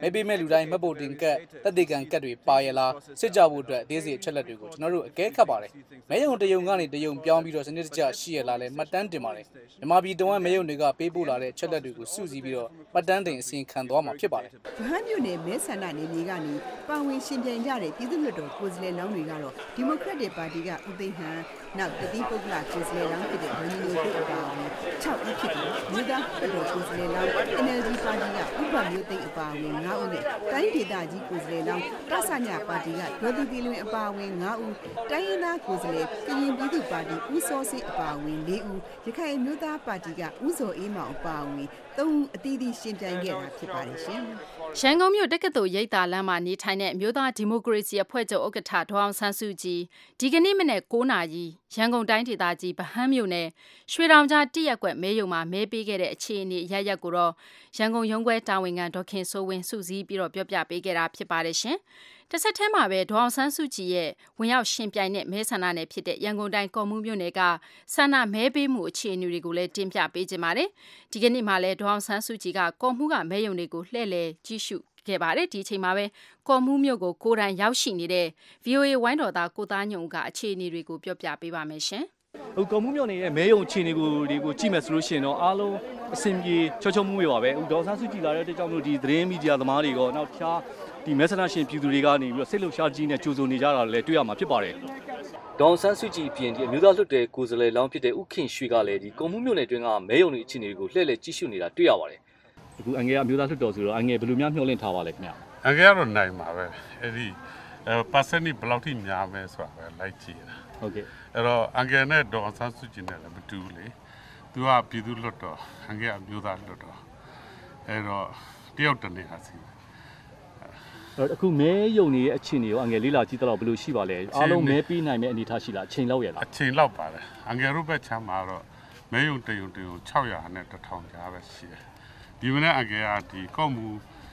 မဲပေးမဲ့လူတိုင်းမှတ်ပုံတင်ကတ်တက်တေကန်ကတ်တွေပါရလားစစ်ကြဖို့အတွက်ဒေးစီအချက်လက်တွေကိုကျွန်တော်တို့အကဲခတ်ပါတယ်မဲယုံတယုံကနေတယုံပြောင်းပြီးတော့စနစ်တကျရှိရလားလဲမှတ်တမ်းတင်ပါတယ်မြန်မာပြည်တဝမ်းမဲယုံတွေကပေးပို့လာတဲ့ချက်လက်တွေကိုစုစည်းပြီးတော့မှတ်တမ်းတင်အစီရင်ခံသွားမှာဖြစ်ပါတယ်ဗဟန်းမြို့နယ်မဲဆန္ဒနယ်မြေကနေပါဝင်ရှင်ပြိုင်ကြတဲ့ပြည်သူ့လွှတ်တော်ကိုယ်စားလှယ်လောင်းတွေကတော့ဒီမိုကရက်တစ်ပါတီကဦးသိန်းဟန်နောက်တတိပုဂ္ဂလကိုယ်စားလှယ်လောင်းဖြစ်တဲ့ဗန်နီယိုတို့အပါအဝင်6ဦးဖြစ်ပြီးမြို့သားလွှတ်တော်ကိုယ်စားလှယ်လောင်း NLD ပါတီကဥပမျိုးသိန်းအပါအဝင်9ဦးနဲ့တိုင်းဒေသကြီးကိုယ်စားလှယ်လောင်းတဆညပါတီကဒေါ်သူတီလွင်အပါအဝင်9ဦးတိုင်းရင်းသားကိုယ်စားလှယ်ကရင်ပြည်သူ့ပါတီဦးစောစေးအပါအဝင်4ဦးရခိုင်မြို့သားပါတီကဦးစောအေးမောင်အပါအဝင်3ဦးအသီးသီးရှင်ပြိုင်ခဲ့တာဖြစ်ပါတယ်ရှင်ရန်ကုန်မြို့တက္ကသိုလ်ရိပ်သာလမ်းမှာနေထိုင်တဲ့မြို့သားဒီမိုကရေစီအဖွဲ့ချုပ်ဥက္ကဋ္ဌဒေါအောင်ဆန်းစုကြည်ဒီကနေ့မနေ့9:00 နာရီရန်ကုန်တိုင်းဒေသကြီးဗဟန်းမြို့နယ်ရွှေတောင်ကြားတရက်ကွက်မဲယုံမှာမဲပေးခဲ့တဲ့အခြေအနေရရက်ကိုတော့ရန်ကုန်ရုံးခွဲတာဝန်ခံဒေါခင်စိုးဝင်းစုစည်းပြီးတော့ပြောပြပေးခဲ့တာဖြစ်ပါတယ်ရှင်တစ်ဆက်တည်းမှာပဲဒေါအောင်ဆန်းစုကြည်ရဲ့ဝင်ရောက်ရှင်ပြိုင်တဲ့မဲဆန္ဒနယ်ဖြစ်တဲ့ရန်ကုန်တိုင်းကော့မှူးမြို့နယ်ကဆန္ဒမဲပေးမှုအခြေအနေတွေကိုလည်းတင်ပြပေးကြပါတယ်ဒီကနေ့မှလည်းဒေါအောင်ဆန်းစုကြည်ကကော့မှူးကမဲယုံတွေကိုလှည့်လည်ကြည့်ရှုခဲ့ပါတယ်ဒီအချိန်မှာပဲကော်မှုမြို့ကိုကိုယ်တိုင်ရောက်ရှိနေတဲ့ VOA ဝိုင်းတော်သားကိုသားညုံကအခြေအနေတွေကိုပြောပြပေးပါမယ်ရှင်။ကော်မှုမြို့နယ်ရဲ့မဲယုံအခြေအနေတွေကိုကြည့်မယ်ဆိုလို့ရှိရင်တော့အားလုံးအဆင်ပြေချောချောမှုပဲပါပဲ။ဒေါ်ဆန်းစုကြည်လာတဲ့အတွက်ကြောင့်မလို့ဒီသတင်းမီဒီယာသမားတွေရောနောက်တခြားဒီမဲဆန္ဒရှင်ပြည်သူတွေကနေပြီးတော့စိတ်လှုပ်ရှားကြီးနဲ့ကြိုဆိုနေကြတာလည်းတွေ့ရမှာဖြစ်ပါတယ်။ဒေါ်ဆန်းစုကြည်ပြင်ဒီအမျိုးသားလွှတ်တော်ကိုယ်စားလှယ်လောင်းဖြစ်တဲ့ဥခင်ရွှေကလည်းဒီကော်မှုမြို့နယ်တွင်းကမဲယုံတွေအခြေအနေတွေကိုလှည့်လည်ကြည့်ရှုနေတာတွေ့ရပါတယ်။အခုအငယ်အမျိုးသားလွှတ်တော်ဆိုတော့အငယ်ဘယ်လိုများမျှော်လင့်ထားပါလဲခင်ဗျ။အငယ်ကတော့နိုင်ပါပဲ။အဲ့ဒီpercentage ဘယ်လောက်ထိများမဲဆိုတာပဲလိုက်ကြည့်ရတာ။ဟုတ်ကဲ့။အဲ့တော့အငယ်နဲ့ဒေါ်ဆန်းစုကြည်နဲ့လည်းမတူဘူးလေ။ तू ကပြည်သူ့လွှတ်တော်အငယ်အမျိုးသားလွှတ်တော်အဲ့တော့တယောက်တနေဟာစီအခုမဲယုံနေရဲ့အခြေအနေရောအငယ်လေးလာကြည့်တော့ဘယ်လိုရှိပါလဲအားလုံးမဲပြီးနိုင်မဲ့အနေအထားရှိလားအချိန်လောက်ရလားအချိန်လောက်ပါတယ်အငယ်တို့ဘက်ချမ်းမှာတော့မဲယုံတယုံ600နဲ့1000ကြားပဲရှိတယ်ဒီမနေ့အငယ်ကဒီကော့မူ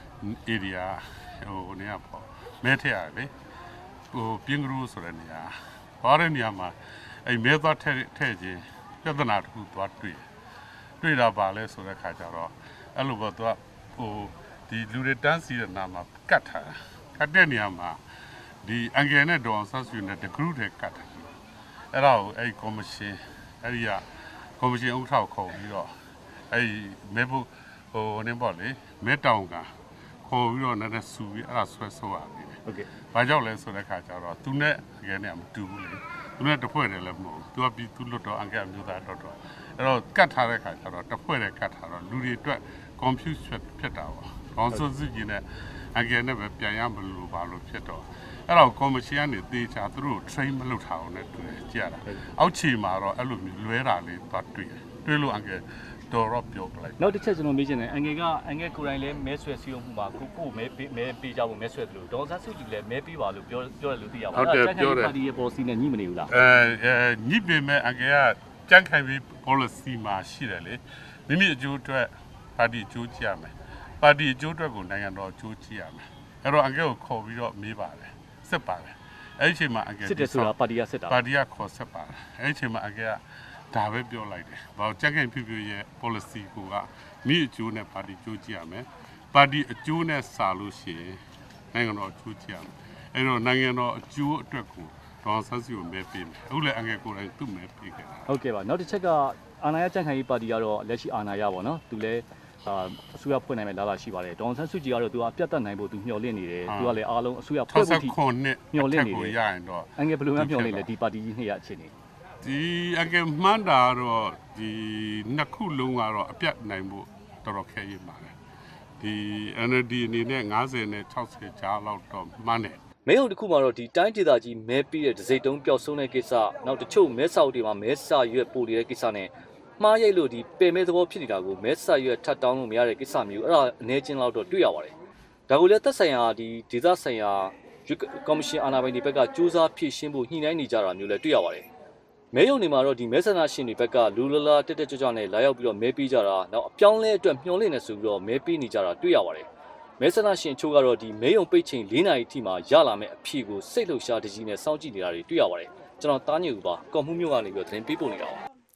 area ဟိုနေရာပေါ့မဲထရလေဟိုပြင်းကရူးဆိုတဲ့နေရာဘာတဲ့နေရာမှာအဲ့မဲသွားထဲချင်းပြဿနာတစ်ခုသွားတွေ့တာပါလဲဆိုတဲ့ခါကျတော့အဲ့လိုပေါ့သူကဟိုဒီလူတွေတန်းစီတဲ့နာမှာကတ်ထားကတ်တဲ့နေရာမှာဒီအငယ်နဲ့ဒေါ်ဆန်းစုနဲ့တဂရုတွေကတ်ထားအဲ့တော့အဲ့ကော်မရှင်အဲ့ဒီကကော်မရှင်ဥက္ကဋ္ဌခေါ်ပြီးတော့အဲ့မဲဖို့ဟိုနေပေါ့လေမဲတောင်ကခေါ်ပြီးတော့လည်းဆူပြီးအဲ့ဒါဆွဲဆိုးရပြီဟုတ်ကဲ့ဘာကြောင့်လဲဆိုတဲ့ခါကျတော့သူနဲ့အငယ်နဲ့မတူဘူးလေသူနဲ့တစ်ဖွဲ့တည်းလည်းမဟုတ်သူကပြီးသူလွတ်တော့အငယ်မျိုးသားတော့အဲ့တော့ကတ်ထားတဲ့ခါကျတော့တစ်ဖွဲ့တည်းကတ်ထားတော့လူတွေအတွက် confuse ဖြစ်တာပါဒေါ်စုစုကြီးနဲ့အငယ်နဲ့ပဲပြန်ရမလို့ပါလို့ဖြစ်တော့အဲ့တော့ကော်မရှင်ကနေတေချာသူတို့ train မလုပ်ထားအောင်နဲ့တွေ့ကြရတာအောက်ခြေမှာတော့အဲ့လိုမျိုးလွဲတာလေးသွားတွေ့လို့အငယ်တော်တော့ပြောပလိုက်နောက်တစ်ချက်ကျွန်တော်မေးချင်တယ်အငယ်ကိုယ်တိုင်လည်းမဲဆွဲစီးအောင်မှုမှာကိုမဲပေးကြဖို့မဲဆွဲတယ်လို့ဒေါ်ဆန်းစုကြည်လည်းမဲပေးပါလို့ပြောတယ်လို့သိရပါတယ်ဟုတ်တယ်ပြောတယ်ပါတီရဲ့ policy နဲ့ညှိမနေဘူးလားညှိပေမဲ့အငယ်ကကြံ့ခိုင်ပြီး policy မှာရှိတယ်လေမိမိအကျိုးအတွက်ပါတီအကျိုးကြည့်ရမယ်ပါတီအကျိုးအတွက်ကိုနိုင်ငံတော်အကျိုးကြည့်ရမယ်အဲ့တော့အငယ်ကိုခေါ်ပြီးတော့မေးပါတယ်စစ်ပါတယ်အဲ့ဒီအချိန်မှာအငယ်စစ်တယ်ဆိုတာပါတီကစစ်တာပါတီကခေါ်စစ်ပါတယ်အဲ့ဒီအချိန်မှာအငယ်ကဒါပဲပြောလိုက်တယ်ဘာလို့ကြက်ခိုင်ဖြူရဲ့ policy ကမိအကျိုးနဲ့ပါတီအကျိုးကြည့်ရမယ်ပါတီအကျိုးနဲ့စာလို့ရှိရင်နိုင်ငံတော်အကျိုးကြည့်ရမယ်အဲ့တော့နိုင်ငံတော်အကျိုးအတွက်ကိုဒေါ်ဆန်းစုကိုမဲပေးမယ်အခုလည်းအငယ်ကိုယ်တိုင်သူ့မဲပေးခဲ့တာဟုတ်ကဲ့ပါနောက်တစ်ချက်ကအာဏာရကြံ့ခိုင်ရေးပါတီကတော့လက်ရှိအာဏာရပါတော့သူလည်းအစိုးရဖွဲ့နိုင်မဲ့လာလာရှိပါတယ်ဒေါ်ဆန်းစုကြည်ကတော့သူအပြတ်တက်နိုင်ဖို့သူမျှော်လင့်နေတယ်သူကလည်းအားလုံးအစိုးရဖွဲ့ဖို့မျှော်လင့်နေတယ်ရရင်တော့အငယ်ဘယ်လိုမှမျှော်လင့်လဲဒီပါတီကြီးနှစ်ရအခြေအနေဒီအငယ်မှန်းတာတော့ဒီနှစ်ခုလုံးကတော့အပြတ်နိုင်ဖို့တော်တော်ခဲရည်ပါတယ်ဒီ NLD အနေနဲ့50နဲ့60ကြားလောက်တော့မှန်းတယ်မဲယုံတစ်ခုမှာတော့ဒီတိုင်းဒေသကြီးမဲပြီးတဲ့ဒစိတုံးပျောက်ဆုံးတဲ့ကိစ္စနောက်တချို့မဲဆောက်တွေမှာမဲစာရွက်ပို့နေတဲ့ကိစ္စနဲ့မှားရိုက်လို့ဒီပယ်မဲသဘောဖြစ်နေတာကိုမဲစာရွက်ထပ်တောင်းလို့မရတဲ့ကိစ္စမျိုးအဲ့ဒါအနေချင်းလောက်တော့တွေ့ရပါတယ်ဒါကိုလည်းသက်ဆိုင်ရာဒီဒေသဆိုင်ရာကော်မရှင်အာဏာပိုင်တွေဘက်ကစူးစမ်းဖြည့်ရှင်းဖို့ညှိနှိုင်းနေကြတာမျိုးလည်းတွေ့ရပါတယ်မဲယုံနေမှာတော့ဒီမဲဆန္ဒရှင်တွေဘက်ကလူလလာတက်တက်ကြွကြွနဲ့လာရောက်ပြီးတော့မဲပေးကြတာနောက်အပြောင်းလဲအတွက်မျှော်လင့်နေဆိုပြီးတော့မဲပေးနေကြတာတွေ့ရပါတယ်မဲဆန္ဒရှင်ချို့ကတော့ဒီမဲယုံပိတ်ချိန်4နာရီထိမှရလာမယ့်အဖြေကိုစိတ်လှုပ်ရှားတကြီးနဲ့စောင့်ကြည့်နေတာတွေတွေ့ရပါတယ်ကျွန်တော်တားညူပါကော်မှုမျိုးကနေပြီးတော့သတင်းပေးပို့နေတာပါ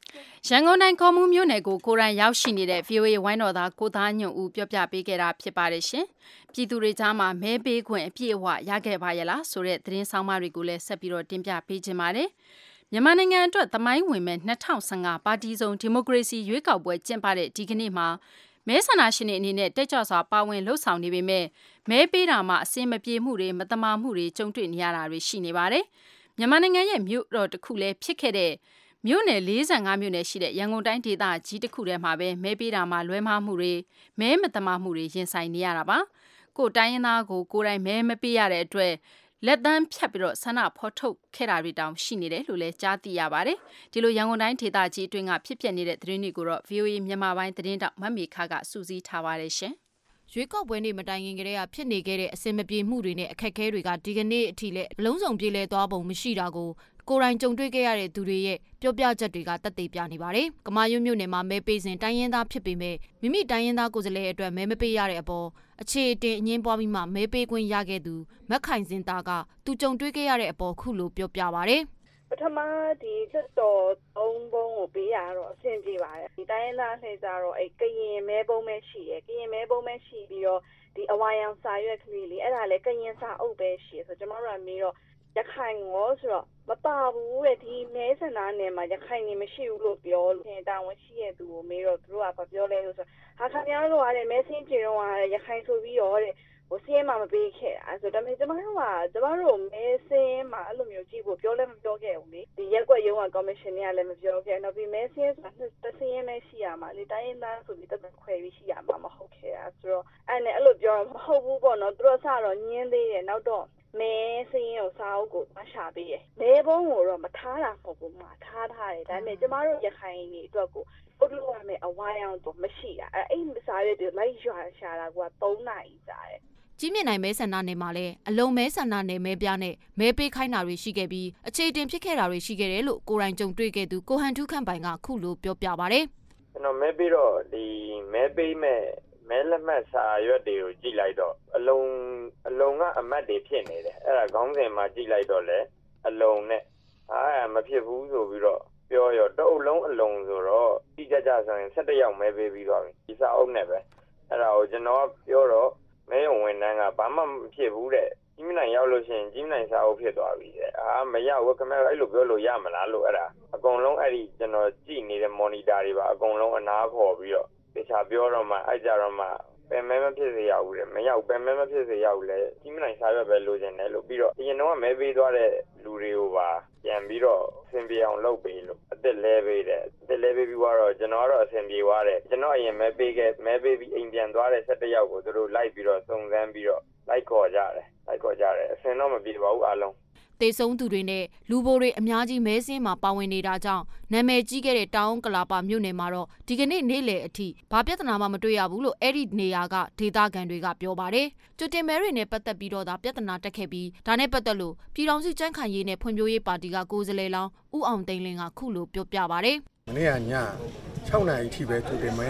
ရန်ကုန်တိုင်းကော်မှုမြို့နယ်ကိုကိုရိုင်းရောက်ရှိနေတဲ့ VOA ဝိုင်းတော်သားကိုသားညွန့်ဦးပြောပြပေးခဲ့တာဖြစ်ပါတယ်ရှင်။ပြည်သူတွေကြားမှာမဲပေးခွင့်အပြည့်အဝရခဲ့ပါရဲ့လားဆိုတဲ့သတင်းဆောင်မတွေကိုလည်းဆက်ပြီးတော့တင်ပြပေးခြင်းပါတယ်။မြန်မာနိုင်ငံအတွက်သမိုင်းဝင်မဲ့2015ပါတီစုံဒီမိုကရေစီရွေးကောက်ပွဲကျင်းပတဲ့ဒီကနေ့မှာမဲဆန္ဒရှင်တွေအနေနဲ့တက်ကြွစွာပါဝင်လှုပ်ဆောင်နေပေမဲ့မဲပေးတာမှာအစင်မပြေမှုတွေမတမာမှုတွေကြုံတွေ့နေရတာတွေရှိနေပါတယ်။မြန်မာနိုင်ငံရဲ့မြို့တော်တစ်ခုလည်းဖြစ်ခဲ့တဲ့မြို့နယ်45မြို့နယ်ရှိတဲ့ရန်ကုန်တိုင်းဒေသကြီးတစ်ခုထဲမှာပဲမဲပေးတာမှာလွဲမှားမှုတွေမဲမတမာမှုတွေရင်ဆိုင်နေရတာပါ။ကိုတိုင်းရင်းသားကိုကိုယ်တိုင်မဲမပေးရတဲ့အတွက်လက်သန်းဖြတ်ပြီးတော့ဆန္ဒဖော်ထုတ်ခဲ့တာတွေတောင်ရှိနေတယ်လို့လည်းကြားသိရပါတယ်။ဒီလိုရန်ကုန်တိုင်းဒေသကြီးအတွင်းကဖြစ်ပျက်နေတဲ့သတင်းတွေကိုတော့ VOA မြန်မာပိုင်းသတင်းတောက်မမေခကစူးစီးထားပါတယ်ရှင်။ရွေးကောက်ပွဲနေ့မတိုင်ခင်ကတည်းကဖြစ်နေခဲ့တဲ့အစင်မပြေမှုတွေနဲ့အခက်အခဲတွေကဒီကနေ့အထိလည်းအလုံးစုံပြေလည်သွားပုံမရှိတာကိုကိုယ်တိုင်ကြုံတွေ့ခဲ့ရတဲ့သူတွေရဲ့ပြောပြချက်တွေကသက်သေပြနေပါတယ်။ကမာရွတ်မြို့နယ်မှာမဲပေးစဉ်တိုင်းရင်းသားဖြစ်ပေမဲ့မိမိတိုင်းရင်းသားကိုယ်စားလှယ်အတွက်မဲမပေးရတဲ့အပေါ်အခြေအတင်အငင်းပွားပြီးမှမဲပေးခွင့်ရခဲ့သူမက်ခိုင်စင်သားကသူကြုံတွေ့ခဲ့ရတဲ့အပေါ်ခုလိုပြောပြပါတယ်။ပထမဒီစစ်တော်3ဘုံကိုပေးရတော့အဆင်ပြေပါတယ်။ဒီတိုင်းရင်းသားလှည့်ကြတော့ကရင်မဲဘုံပဲရှိရယ်။ကရင်မဲဘုံပဲရှိပြီးတော့ဒီအဝါရောင်စာရွက်ကလေးလေးအဲ့ဒါလည်းကရင်စာအုပ်ပဲရှိရယ်ဆိုကျွန်တော်တို့ကမေးတော့ရခိုင်ငေါဆိုတော့မပါဘူးတဲ့ဒီမဲဆန္ဒနယ်မှာရခိုင်နေမရှိဘူးလို့ပြောလို့တာဝန်ရှိတဲ့သူကိုမေးတော့သူတို့ကပြောလဲလို့ဆိုဟာခင်ဗျားတို့ကလည်းမဲဆင်းပြေတော့ရခိုင်ဆိုပြီးတော့တဲ့ဟိုစင်းမှမပေးခဲ့တာဆိုတော့ကျွန်တော်တို့မဲဆင်းမှာအဲ့လိုမျိုးကြည့်ဖို့ပြောလဲမပြောခဲ့ဘူးလေဒီရက်ွက်ရုံးကကော်မရှင်တွေကလည်းမပြောခဲ့တော့ဒီမဲဆင်းဆိုတာတစ်စင်းရဲမဲရှိရမှာလေတိုင်းရင်းသားဆိုပြီးတက်ခွဲပြီးရှိရမှာမဟုတ်ခဲ့တာဆိုတော့အဲ့လိုပြောတော့မဟုတ်ဘူးပေါ့နော်သူတို့စတော့ညင်းသေးတယ်နောက်တော့မဲစင်းကိုစာအုပ်ကိုမရှာပေးတယ်မဲဘုံကိုတော့မထားတာမဟုတ်ဘူးမှာထားတယ်ဒါပေမဲ့ကျမတို့ရခိုင်နေအတွက်ကိုပုတ်လို့ရမယ်အဝါရောင်တော့မရှိတာအဲ့စာရွက်တွေလိုက်ရွာရှာတာက3နာရီကြာတယ်ကြီးမြင့်နိုင်မဲဆန္ဒနယ်မှာလည်းအလုံးမဲဆန္ဒနယ်မဲပြားနဲ့မဲပေးခိုင်းတာတွေရှိခဲ့ပြီးအခြေအတင်ဖြစ်ခဲ့တာတွေရှိခဲ့တယ်လို့ကိုရိုင်းကြုံတွေ့ခဲ့သူကိုဟန်ထူးခန့်ပိုင်ကခုလိုပြောပြပါတယ်ကျွန်တော်မဲပေးတော့ဒီမဲပေးမဲ့မဲလက်မှတ်စာရွက်တွေကိုကြည့်လိုက်တော့အလုံးကအမတ်တွေဖြစ်နေတယ်အဲ့ဒါခေါင်းစဉ်မှာကြည့်လိုက်တော့လေအလုံးနဲ့မဖြစ်ဘူးဆိုပြီးတော့ပြောရတော့အလုံးအလုံးဆိုတော့တိကျကျဆိုရင်17ယောက်မဲပေးပြီးသွားပြီဒီစာအုပ်နဲ့ပဲအဲ့ဒါကိုကျွန်တော်ပြောတော့မဲရုံဝန်ထမ်းကဘာမှမဖြစ်ဘူးတဲ့ကြီးမနိုင်ရောက်လို့ရှိရင်ကြီးမနိုင်စာအုပ်ဖြစ်သွားပြီတဲ့မရဘူးခင်ဗျားအဲ့လိုပြောလို့ရမလားလို့အဲ့ဒါအကုန်လုံးအဲ့ဒီကျွန်တော်ကြည့်နေတဲ့ monitor တွေပါအကုန်လုံးအနားခေါ်ပြီးတော့တခြားပြောတော့မှအဲ့ကြတော့မှပင်မဲမဖြစ်စေရဘူးတဲ့မရောက်ပင်မဲမဖြစ်စေရဘူးလေကြီးမနိုင်စာရွက်ပဲလိုချင်တယ်လို့ပြီးတော့အရင်တော့မဲပေးသွားတဲ့လူတွေကိုပါပြန်ပြီးတော့အဆင်ပြေအောင်လုပ်ပေးလို့အသက်လဲပေးတယ်အသက်လဲပေးပြီးတော့ကျွန်တော်ကတော့အဆင်ပြေသွားတယ်ကျွန်တော်အရင်မဲပေးပြီးအိမ်ပြန်သွားတဲ့17ယောက်ကိုသူတို့လိုက်ပြီးတော့စုံစမ်းပြီးတော့လိုက်ခေါ်ကြတယ်အဆင်တော့မပြေပါဘူးအားလုံးတေဆုံးသူတွေနဲ့လူပိုတွေအများကြီးမဲစင်းမှာပါဝင်နေတာကြောင့်နာမည်ကြီးခဲ့တဲ့တောင်ကလာပါမြို့နယ်မှာတော့ဒီကနေ့နေ့လယ်အထိဘာပြဿနာမှမတွေ့ရဘူးလို့အဲ့ဒီနေရာကဒေသခံတွေကပြောပါတယ်။ကျွတင်မဲတွေနဲ့ပတ်သက်ပြီးတော့ဒါပြဿနာတက်ခဲ့ပြီးဒါနဲ့ပတ်သက်လို့ပြည်ထောင်စုကြမ်းခိုင်ရေးနဲ့ဖွံ့ဖြိုးရေးပါတီကကိုယ်စားလှယ်လောင်းဦးအောင်သိန်းလင်းကခုလိုပြောပြပါတယ်။မနေ့ကည6နာရီထိပဲကျွတင်မဲ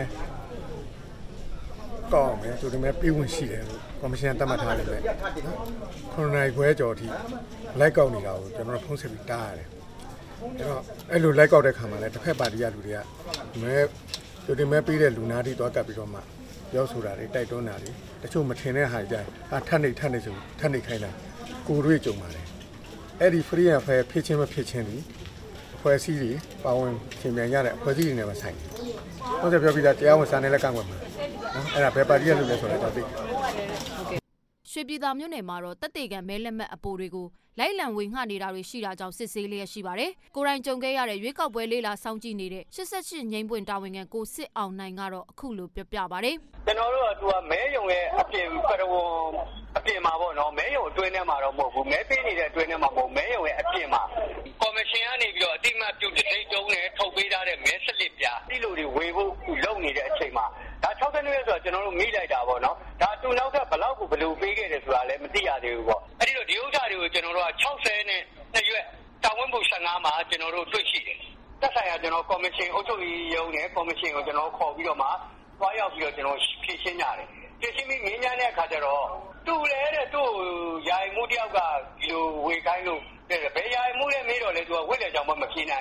ကောင်းမယ်ကျွတင်မဲပြေးဝင်ရှိတယ်လို့ကော်မရှင်သတ်မှတ်ထားတယ်ပဲ9နာရီခွဲကျော်ထိလိုက်ကောက်နေတာကိုကျွန်တော်ဖုန်းဆက်ပြီးတားရတယ်အဲ့တော့အဲ့လိုလိုက်ကောက်တဲ့ခါမှာလည်းတစ်ဖက်ပါတီကလူတွေကမဲကျွတင်မဲပေးတဲ့လူနာတွေတွားကပ်ပြီးတော့မှပြောဆိုတာတွေတိုက်တွန်းတာတွေတချို့မထင်တဲ့ဟာကြထပ်နေဆိုထပ်နေခိုင်းတာကိုရွေးကြုံပါတယ်အဲ့ဒီ free and fair ဖြစ်ချင်းမဖြစ်ချင်းဒီအဖွဲ့အစည်းတွေပါဝင်ရှင်ပြန်ရတဲ့အဖွဲ့အစည်းတွေနဲ့မဆိုင်ဘူးဟုတ်တယ်ပြောပြီးသားတရားဝင်စာနယ်လက်ကန့်ကွက်မှာနော်အဲ့ဒါဘယ်ပါတီကလုပ်လဲဆိုတာတော့သိရွှေပြည်သာမြို့နယ်မှာတော့တက်တေကန်မဲလက်မှတ်အပိုတွေကိုလိုက်လံဝေငှနေတာတွေရှိတာကြောင့်စစ်ဆေးလျက်ရှိပါတယ်။ကိုရိုင်းကြုံခဲ့ရတဲ့ရွေးကောက်ပွဲလေးလာစောင့်ကြည့်နေတဲ့88ငိမ့်ပွင့်တာဝန်ခံကိုစစ်အောင်နိုင်ကတော့အခုလိုပြောပြပါတယ်။ကျွန်တော်တို့ကသူကမဲယုံရဲ့အပြင်ပရဝံအပြင်မှာပေါ့နော်မဲယုံအတွင်းထဲမှာတော့မဟုတ်ဘူးမဲပေးနေတဲ့အတွင်းထဲမှာမဟုတ်မဲယုံရဲ့အပြင်မှာကော်မရှင်ကနေပြီးတော့အတိမတ်ပြုတ်တိတ်တုံးနဲ့ထုတ်ပေးထားတဲ့မဲစလစ်ပြဒီလိုတွေဝေဖို့လုပ်နေတဲ့အချိန်မှာဒါ60ရက်ဆိုတော့ကျွန်တော်တို့မိလိုက်တာပေါ့နော်ဒါသူနောက်ထပ်ဘလောက်ကိုဘယ်လိုပေးခဲ့တယ်ဆိုတာလည်းမသိရသေးဘူးပေါ့အဲ့ဒီတော့ဒီဥစ္စာတွေကိုကျွန်တော်တို့က60နဲ့2ရွက်တာဝန်မှု15မှာကျွန်တော်တို့တွေ့ရှိတယ်တက်ဆိုင်ရာကျွန်တော်ကော်မရှင်အုပ်ချုပ်ရေးရုံးနဲ့ကော်မရှင်ကိုကျွန်တော်ခေါ်ပြီးတော့မှတွားရောက်ပြီးတော့ကျွန်တော်ဖြည့်ရှင်းကြတယ်ဖြည့်ရှင်းပြီးမင်းများတဲ့အခါကျတော့သူ့လည်းတဲ့သူ့ယာယီမှုတယောက်ကဒီလိုဝေခိုင်းလို့ဘယ်ယာယီမှုလဲမေးတော့လေသူကဝိတ်တယ်ကြောင့်မဖြေနိုင်ဘူး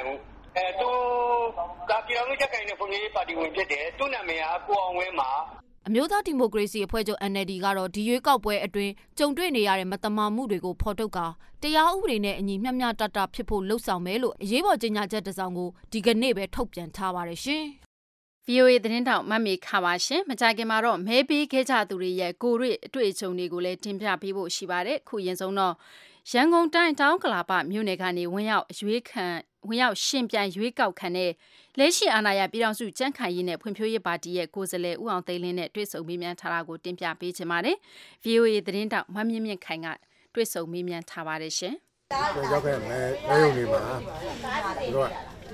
သူကပြည်တော်စုကြက်ကိုင်တဲ့ဖွံ့ဖြိုးရေးပါတီဝင်ဖြစ်တယ်သူ့နာမည်ကကိုအောင်ဝင်းမှာအမျိုးသားဒီမိုကရေစီအဖွဲ့ချုပ် NLD ကတော့ဒီရွေးကောက်ပွဲအတွင်းကြုံတွေ့နေရတဲ့မတမာမှုတွေကိုဖော်ထုတ်ကာတရားဥပဒေနဲ့အညီမျှမျှတတဖြစ်ဖို့လှုံ့ဆော်မယ်လို့အရေးပေါ်ကြေညာချက်တစ်စောင်ကိုဒီကနေ့ပဲထုတ်ပြန်ထားပါတယ်ရှင်။ VOA သတင်းတောက်မမေခပါရှင်မကြခင်မှာတော့မဲပေးခဲ့ကြသူတွေရဲ့ကိုရွေအတွေ့အကြုံတွေကိုလည်းတင်ပြပေးဖို့ရှိပါတယ်။ခုရင်ဆုံးတော့ရန်ကုန်တိုင်းတောင်ကလာပမြို့နယ်ကနေဝင်ရောက်ရှင်ပြိုင်ရွေးကောက်ခံတဲ့လက်ရှိအာဏာရပြည်ထောင်စုကြံ့ခိုင်ရေးနဲ့ဖွံ့ဖြိုးရေးပါတီရဲ့ကိုယ်စားလှယ်ဦးအောင်သိန်းလင်းနဲ့တွေ့ဆုံမေးမြန်းထားတာကိုတင်ပြပေးချင်ပါတယ်။ VOA သတင်းတောက်မမြင့်မြင့်ခိုင်ကတွေ့ဆုံမေးမြန်းထားပါတယ်ရှင်။ရောက်ခဲ့မဲရုံလေးမှာတို့က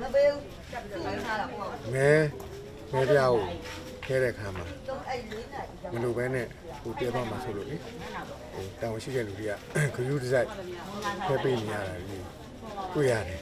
မဲပြားကိုခဲတဲ့ခါမှာမလိုပဲနဲ့ဟိုတဲသွားမှာဆိုလို့လေဟိုတောင်ရှိတဲ့လူတွေကဂရုတစိုက်ဖဲပေးနေရတာလေတွေ့ရတယ်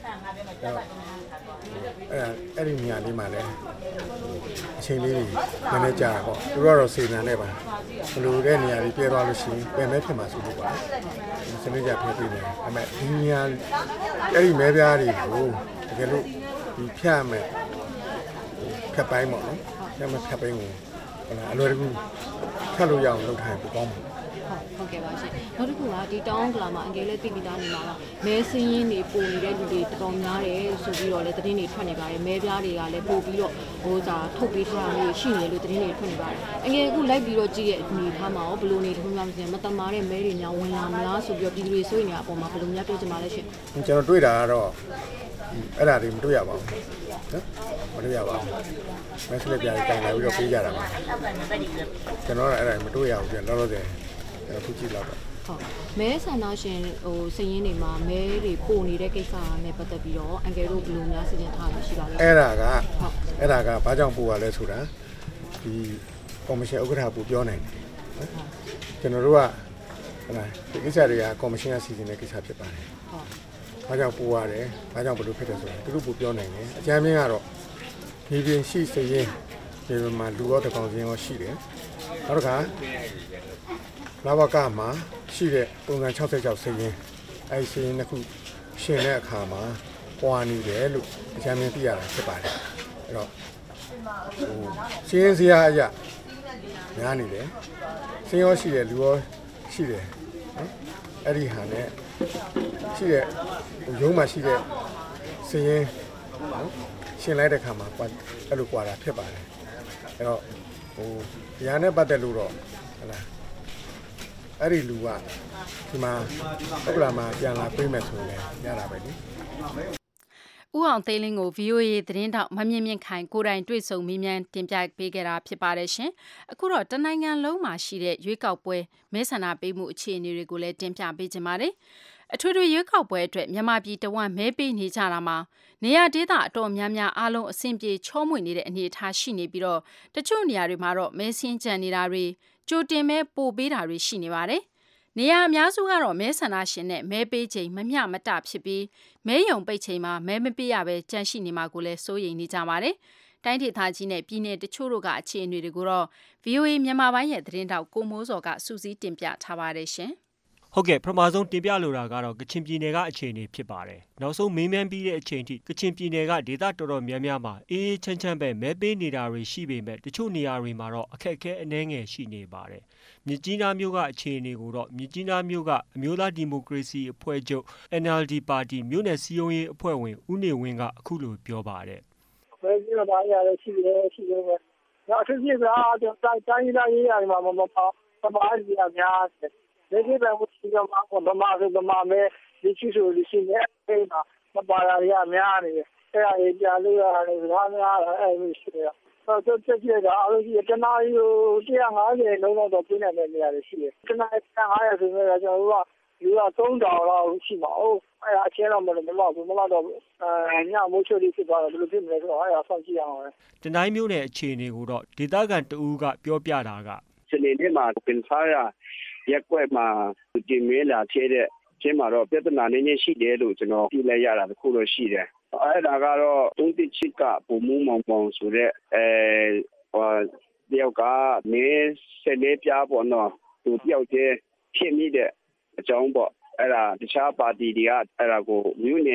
အဲ့ဒီနေရာလေးမှာလည်းအချိန်လေးနည်းနည်းကြာတော့သူတို့ကတော့စေတနာနဲ့ပါဘလိုတဲ့နေရာလေးပြဲသွားလို့ရှိရင်ပြန်မဲဖြစ်မှာဆိုလို့ပါစနစ်ကြဖဲပေးနေတယ်အဲ့မဲ့ဒီနေရာအဲ့ဒီမဲပြားတွေကိုတကယ်လို့ဒီဖြတ်မယ်ဖြတ်ပိုင်းပေါ့နော်ဖြတ်မယ်ဖြတ်ပိုင်းကိုအလွယ်တကူဖြတ်လို့ရအောင်လုပ်ထားရင်ပိုကောင်းပါဟုတ်ကဲ့ပါရှင်နောက်တစ်ခုကဒီတောင်ကလာမှာအငယ်လေးသိပြီးသားနေမှာကမဲစင်းရင်းတွေပုံနေတဲ့လူတွေတော်တော်များတယ်ဆိုပြီးတော့လည်းသတင်းတွေထွက်နေပါတယ်မဲပြားတွေကလည်းပို့ပြီးတော့ထုတ်ပေးထားတာမျိုးရှိနေလို့သတင်းတွေထွက်နေပါတယ်အငယ်အခုလိုက်ပြီးတော့ကြည့်ရဲ့အနေထားမှာရောဘယ်လိုနေထုံးများမစင်မတမာတဲ့မဲတွေများဝင်လာမလားဆိုပြီးတော့ပြည်သူတွေစိုးရိမ်နေတဲ့အပေါ်မှာဘယ်လိုများပြောချင်ပါလဲရှင်ကျွန်တော်တွေ့တာကတော့အဲ့ဒါတွေမတွေ့ရပါဘူးနော်မတွေ့ရပါဘူးမဲစလက်ပြားတိုင်လာပြီးတော့ပေးကြတာပါကျွန်တော်ကအဲ့ဒါမတွေ့ရဘူးပြန်လောလောဆယ်ခုကြည့်လောက်တော့ဟုတ်မဲဆန္ဒရှင်စည်ရင်းတွေမှာမဲတွေပို့နေတဲ့ကိစ္စနဲ့ပတ်သက်ပြီးတော့အန်ကယ်တို့ဘယ်လိုများစီစဉ်ထားရရှိပါလဲအဲ့ဒါကဘာကြောင့်ပို့ရလဲဆိုတာဒီကော်မရှင်ဥက္ကဋ္ဌပူပြောနိုင်တယ်ကျွန်တော်တို့ကဒီကိစ္စတွေကကော်မရှင်ကစီစဉ်တဲ့ကိစ္စဖြစ်ပါတယ်ဟုတ်ဘာကြောင့်ပို့ရတယ်ဘာကြောင့်ဘယ်လိုဖြစ်တယ်ဆိုတာသူတို့ပူပြောနိုင်တယ်အကြမ်းမြင်ကတော့ဒီပြင်ရှိစည်ရင်းဒီမှာလူရောတစ်ကောင်စင်းရောရှိတယ်နောက်တစ်ခါလာဘကမှာရှိတဲ့ပုံစံ66စည်ရင်အဲ့ဒီစည်ရင်တစ်ခုရှင်တဲ့အခါမှာပွာနေတယ်လို့အကြမ်းမြင်သိရတာဖြစ်ပါတယ်အဲ့တော့စည်ရင်စရာအရာများနေတယ်စည်ရောရှိတယ်လူရောရှိတယ်နော်အဲ့ဒီဟာနဲ့ရှိတဲ့ရုံးမှာရှိတဲ့စည်ရင်နော်ရှင်လိုက်တဲ့ခါမှာအဲ့လိုပွာတာဖြစ်ပါတယ်အဲ့တော့ဒီဟာနဲ့ပတ်သက်လို့တော့ဟုတ်လားအဲ့ဒီလူကဒီမှာဥက္ကလာမှာပြန်လာပြေးမယ်ဆိုရင်ရတာပဲလေဦးအောင်သိန်းလင်းကို VOA သတင်းတောက်မမြင့်မြင့်ခိုင်ကိုယ်တိုင်တွေ့ဆုံမေးမြန်းတင်ပြပေးခဲ့တာဖြစ်ပါတယ်ရှင်အခုတော့တနိုင်ငံလုံးမှာရှိတဲ့ရွေးကောက်ပွဲမဲဆန္ဒပေးမှုအခြေအနေတွေကိုလည်းတင်ပြပေးကြပါမယ်အထွေထွေရွေးကောက်ပွဲအတွက်မြန်မာပြည်တဝန်းမဲပေးနေကြတာမှာနေရာဒေသအတော်များများအားလုံးအဆင်ပြေချောမွေ့နေတဲ့အနေအထားရှိနေပြီးတော့တချို့နေရာတွေမှာတော့မဲစင်းကြံနေတာတွေကြိုတင်မဲပို့ပေးတာတွေရှိနေပါတယ်။နေရာအများစုကတော့မဲဆန္ဒရှင်နဲ့မဲပေးချိန်မမျှမတဖြစ်ပြီးမဲယုံပိတ်ချိန်မှာမဲမပေးရပဲကြန့်ရှိနေမှာကိုလည်းစိုးရိမ်နေကြပါတယ်။တိုင်းဒေသကြီးနဲ့ပြည်내တချို့တို့ကအခြေအနေတွေကိုတော့ VOA မြန်မာပိုင်းရဲ့သတင်းတောက်ကိုမိုးစော်ကစူးစီးတင်ပြထားပါတယ်ရှင်။ဟုတ်ကဲ့ပထမဆုံးတင်ပြလိုတာကတော့ကချင်ပြည်နယ်ကအခြေအနေဖြစ်ပါတယ်။နောက်ဆုံးမေးမြန်းပြီးတဲ့အချိန်ထိကချင်ပြည်နယ်ကဒေသတော်တော်များများမှာအေးချမ်းပဲမဲပေးနေတာတွေရှိပေမဲ့တချို့နေရာတွေမှာတော့အခက်အခဲအနည်းငယ်ရှိနေပါတယ်။မြစ်ကြီးနားမြို့ကအခြေအနေကိုတော့မြစ်ကြီးနားမြို့ကအမျိုးသားဒီမိုကရေစီအဖွဲ့ချုပ် NLD ပါတီမြို့နယ်စည်းရုံးရေးအဖွဲ့ဝင်ဦးနေဝင်းကအခုလိုပြောပါတယ်။မဲပေးတာရရရှိတယ်ပဲ။နောက်တစ်ချက်ကတော့တိုင်းရေးတွေမှာမပါရီအများတယ်ဒီကိစ္စကိုစီကမှာဗမာမဲဒီချီဆိုဒီစီနဲ့အဲ့ဒါမပါရအများနေတယ်အဲ့ဒါကြီးကြာလို့ရတယ်ဘာများအဲ့လိုရှိတယ်တော့တက်ကြတာအားလုံးကြီးတနာရီကို150လုံးတော့ပြနေတဲ့နေရာတွေရှိတယ်တနာရီ150ဆိုတော့ကျွန်တော်တို့ကလူက3000လောက်ရှိမှာဟုတ်အဲ့ဒါအချင်းတော့မလောက်ဘူးမလောက်တော့ညမိုးချိုလေးဖြစ်သွားတော့ဘယ်လိုဖြစ်မလဲဆိုတော့အဲ့ဒါဆောက်ကြည့်အောင်ပဲတနိုင်မျိုးနဲ့အခြေအနေကိုတော့ဒေသခံတဦးကပြောပြတာကစနေနေ့မှာပင်စားရရက်ကွက်မှာဒီမဲလာထည့်တဲ့ချင်းမှာတော့ပြဿနာနည်းနည်းရှိတယ်လို့ကျွန်တော်ပြလိုက်ရတာတခုတော့ရှိတယ်အဲ့ဒါကတော့တုံးတိချစ်ကပုံမမောင်ပေါင်ဆိုတဲ့တယောက်ကနေစနေပြပေါ်တော့သူတယောက်တည်းဖြစ်မိတဲ့အကြောင်းပေါ့အဲ့ဒါတခြားပါတီတွေကအဲ့ဒါကိုမြို့နယ်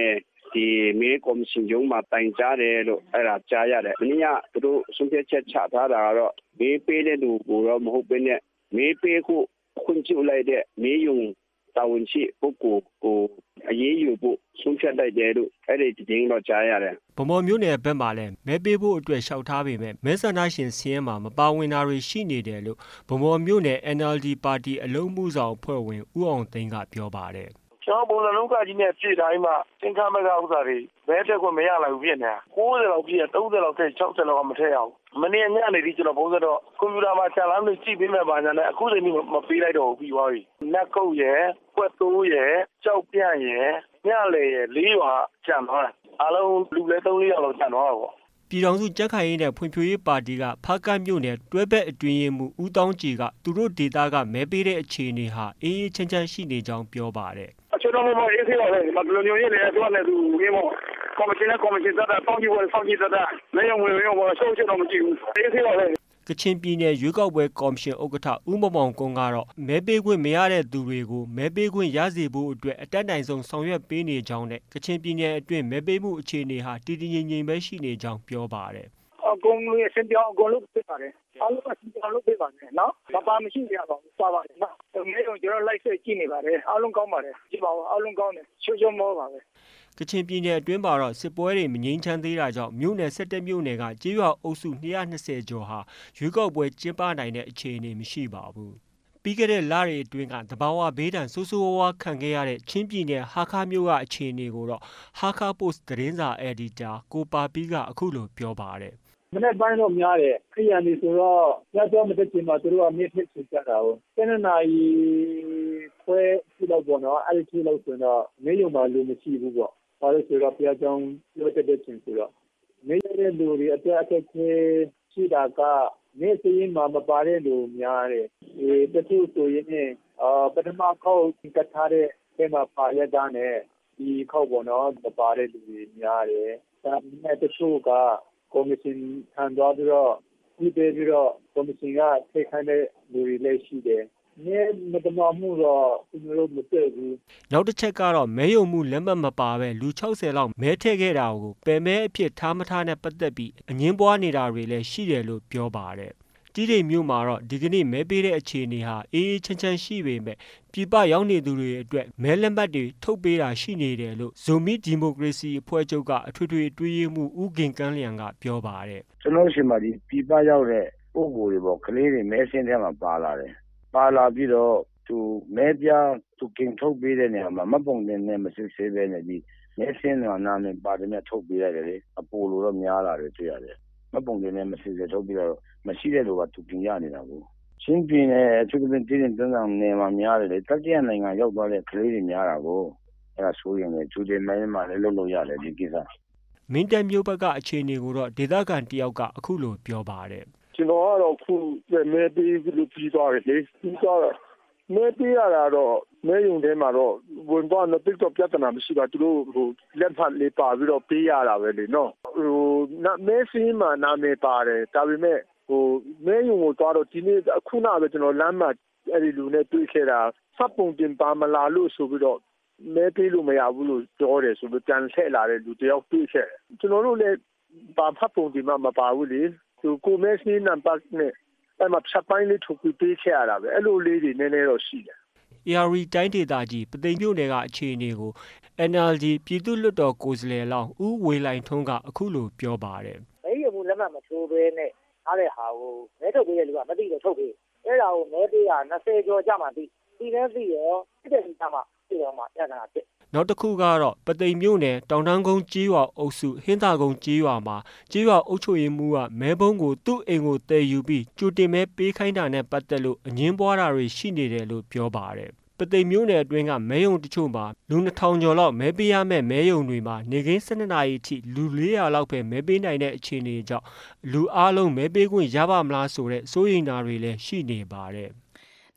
ဒီမဲကော်မရှင်ရုံးမှာတိုင်ကြားတယ်လို့အဲ့ဒါကြားရတယ်။မင်းကသူတို့ဆုံးဖြတ်ချက်ချထားတာကတော့မဲပေးတဲ့လူကိုတော့မဟုတ်ဘဲနဲ့မဲပေးဖို့ခွင့်ပြုလိုက်တဲ့မဲယုံတာဝန်ရှိပုဂ္ဂိုလ်ကိုအရေးယူဖို့ဆုံးဖြတ်လိုက်တယ်လို့အဲ့ဒီတင်တော့ကြားရတယ်။ဗမော်မြို့နယ်ဘက်မှာလည်းမဲပေးဖို့အတွက်လျှောက်ထားပေမဲ့မဲဆန္ဒရှင်စီးရင်မှာမပါဝင်တာတွေရှိနေတယ်လို့ဗမော်မြို့နယ် NLD ပါတီအလုံးမှုဆောင်အဖွဲ့ဝင်ဦးအောင်သိန်းကပြောပါတယ်။ကျွန်တော်ပုံစံလုံးကကြီးနဲ့ပြည်တိုင်းမှာသင်္ကန်းမကဥစ္စာတွေဘဲတက်ခွင့်မရနိုင်ဘူးဖြစ်နေတာ90လောက်ပြည့်30လောက်ထက်60လောက်ကမထည့်အောင်မနေ့ညနေဒီကျွန်တော်ပုံစံတော့ကွန်ပျူတာမှာချန်လာလို့ကြည့်ပေးမယ်ပါညာနဲ့အခုချိန်ကြီးမပေးလိုက်တော့ဘူးပြီးသွားပြီနက်ကုတ်ရယ်ကွက်တိုးရယ်ကြောက်ပြန့်ရယ်ညလေရယ်4ရွာကျန်သွားတယ်အားလုံးလူလဲ3-4ယောက်လောက်ကျန်သွားတာပေါ့ပြည်ထောင်စုကြက်ခိုင်ရေးနဲ့ဖွံ့ဖြိုးရေးပါတီကဖားကတ်မြို့နယ်တွဲဘက်အတွင်းရေးမှူးဦးတောင်းကြည်ကသူတို့ဒေသကမဲပေးတဲ့အခြေအနေဟာအေးအေးချမ်းချမ်းရှိနေကြောင်းပြောပါတယ်ကျွန်တော်တို့ရေးသေးပါတယ်ဒီမှာလူမျိုးရေးလည်းတော့လည်းသူဝင်းမောကော်မရှင်နဲ့ကော်မရှင်သက်တာတောင်းကြည့်ဖို့စောင့်ကြည့်သက်တာမယုံဝင်ဘောရှုပ်ချက်တော့မကြည့်ဘူးရေးသေးပါတယ်ကချင်ပြည်နယ်ရွေးကောက်ပွဲကော်မရှင်ဥက္ကဋ္ဌဦးမောင်ကုန်းကတော့မဲပေးခွင့်မရတဲ့သူတွေကိုမဲပေးခွင့်ရစေဖို့အတွက်အတက်နိုင်ဆုံးဆောင်ရွက်ပေးနေကြောင်းနဲ့ကချင်ပြည်နယ်အတွင်းမဲပေးမှုအခြေအနေဟာတည်တည်ငြိမ်ငြိမ်ပဲရှိနေကြောင်းပြောပါတယ်အကုန်လုံးအစင်ပြောင်းအကုန်လုံးပြပါတယ်အားလုံးအစင်ပြောင်းလုပ်ပေးပါနဲ့နော်မပါမရှိရပါဘူးပါပါတယ်နော်မဲတော့ကျွန်တော်လိုက်ဆက်ကြည့်နေပါတယ်အားလုံးကောင်းပါတယ်ကြည့်ပါဦးအားလုံးကောင်းတယ်ချိုးချိုးမောပါပဲကချင်ပြည်နယ်အတွင်းမှာတော့စစ်ပွဲတွေမငြိမ်းချမ်းသေးတာကြောင့်မြို့နယ်17မြို့နယ်ကကြေးရွာအုပ်စု220ကျော်ဟာရွေးကောက်ပွဲကျင်းပနိုင်တဲ့အခြေအနေမရှိပါဘူးပြီးခဲ့တဲ့လတွေအတွင်းကတဘာဝဘေးဒဏ်ဆိုးဆိုးဝါးဝါးခံခဲ့ရတဲ့ချင်းပြည်နယ်ဟာခါမြို့ကအခြေအနေကိုတော့ဟာခါပို့စ်သတင်းစာအယ်ဒီတာကိုပါပီးကအခုလိုပြောပါတယ်မနေ့ပိုင်းတော့များတယ်ခရီးရန်တွေဆိုတော့ညတော့မတက်ချင်မှသူတို့ကမြင့်ထစ်ချကြတာဟုတ်7နာရီခွဲပြတော့ပေါ့နော်အဲ့ဒီလောက်ဆိုတော့နေရုံမှာလူမရှိဘူးပေါ့ဘာလို့ဆိုတော့ပြကြောင်းပြောတဲ့ချင်းဆိုတော့နေရတဲ့လူတွေအတွက်အခက်အခဲရှိတာကနေစရင်မှာမပါတဲ့လူများတယ်တချို့ဆိုရင်ပထမခေါက်ကတ်ထားတဲ့အဲမှာပါရတဲ့နဲ့ဒီခေါက်ပေါ့နော်မပါတဲ့လူတွေများတယ်ဒါပေမဲ့တချို့ကကော်မရှင်ထံသွားပြီးတော့ဒီပြီးတော့ကော်မရှင်ကထိခိုက်တဲ့လူတွေလည်းရှိတယ်မတမမှုတော့ကျွန်တော်တို့မသိဘူးနောက်တစ်ချက်ကတော့မဲယုံမှုလက်မှတ်မပါပဲလူ60လောက်မဲထည့်ခဲ့တာကိုပယ်မဲအဖြစ်ထားမထားနဲ့ပတ်သက်ပြီးအငင်းပွားနေတာတွေလည်းရှိတယ်လို့ပြောပါတယ်တီးတိမ်မြို့မှာတော့ဒီကနေ့မဲပေးတဲ့အခြေအနေဟာအေးအေးချမ်းချမ်းရှိပေမဲ့ပြည်ပရောက်နေသူတွေအတွက်မဲလက်မှတ်တွေထုတ်ပေးတာရှိနေတယ်လို့ဇိုမီဒီမိုကရေစီအဖွဲ့ချုပ်ကအထွေထွေအတွင်းရေးမှူးဦးဂင်ကန်းလျံကပြောပါတယ်ကျွန်တော်ရှင်မှာဒီပြည်ပရောက်တဲ့ပုံကိုယ်တွေပေါ့ကလေးတွေမဲဆင်းထဲမှာပါလာတယ်ပါလာပြီးတော့သူမဲပြသူကင်ထုတ်ပေးတဲ့နေရာမှာမပုံတင်နဲ့မစစ်ဆေးပဲနဲ့ဒီမဲဆင်းကနာမည်ပါတယ်နဲ့ထုတ်ပေးရတယ်လေအပိုလိုတော့များလာတယ်တွေ့ရတယ်မပုံတင်နဲ့မစစ်ဆေးထုတ်ပြီးတော့မရှိတဲ့လူကသူကင်ရနေတာကိုချင်းပြည်နယ်အထူးသဖြင့်တည်တင်တန်းဆောင်နေမှာများတယ်လေတတိယနိုင်ငံရောက်သွားတဲ့ကလေးတွေများတာကိုအဲဒါဆိုရင်လေသူတွေမဲမှာလည်းလုပ်လို့ရတယ်ဒီကိစ္စမင်းတပ်မျိုးဘက်ကအခြေအနေကိုတော့ဒေသခံတယောက်ကအခုလိုပြောပါတယ်ကျွန်တော်ကတော့ခုမဲပေးလို့ပြီးသွားတယ်လေပြီးတော့မဲပေးရတာတော့မဲယုံထဲမှာတော့ဝင်တော့တော့တိတော့ပြဿနာမရှိပါသူတို့ဟိုလက်ဖတ်လေးပါပြီးတော့ပေးရတာပဲလေနော်ဟိုမဲစင်းမှာနာမည်ပါတယ်ဒါပေမဲ့ဟိုမဲယုံကိုတော့ဒီနေ့အခုနပဲကျွန်တော်လမ်းမှာအဲ့ဒီလူနဲ့တွေ့ခဲ့တာစပ်ပုံတင်ပါမလာလို့ဆိုပြီးတော့မဲပေးလို့မရဘူးလို့ပြောတယ်ဆိုပြီးပြန်ဆက်လာတဲ့လူတယောက်တွေ့ခဲ့ကျွန်တော်တို့လည်းဘာဖတ်ပုံတင်မှမပါဘူးလေသူကိုမဲစင်းနံပါတ်နဲ့အဲ့မှာချက်ပိုင်းလေးထုတ်ပြီးပေးခဲ့ရတာပဲအဲ့လိုလေးတွေနည်းနည်းတော့ရှိတယ် AR တိုင်းဒေသကြီးပသိမ်မြို့နယ်ကအခြေအနေကို NLD ပြည်သူ့လွှတ်တော်ကိုယ်စားလှယ်လောင်းဦးဝေလိုင်ထွန်းကအခုလိုပြောပါတယ်။မဲရုံလက်မှတ်မထိုးဘဲနဲ့အားတဲ့ဟာကိုမဲထုတ်ပေးတဲ့လူကမသိတော့ထုတ်ပေး။အဲ့ဒါကိုမဲပေးတာ20ကျော်ကြာမှသိနေသိရောဖြစ်တဲ့ကြာမှသိတော့မှပြန်လာဖြစ်နောက်တစ်ခုကတော့ပသိမ်မြို့နယ်တောင်တန်းကုန်းကြေးရွာအုပ်စုဟင်းသာကုန်းကြေးရွာမှာကြေးရွာအုပ်ချုပ်ရေးမှူးကမဲဘုံကိုသူ့အိမ်ကိုတည်ယူပြီးကြိုတင်မဲပေးခိုင်းတာနဲ့ပတ်သက်လို့အငင်းပွားတာတွေရှိနေတယ်လို့ပြောပါတယ်ပသိမ်မြို့နယ်အတွင်းကမဲယုံတချို့မှာလူ2000ကျော်လောက်မဲပေးရမယ့်မဲယုံတွေမှာနေကင်း12နာရီအထိလူ400လောက်ပဲမဲပေးနိုင်တဲ့အခြေအနေကြောင့်လူအားလုံးမဲပေးခွင့်ရပါမလားဆိုတဲ့စိုးရိမ်တာတွေလည်းရှိနေပါတယ်န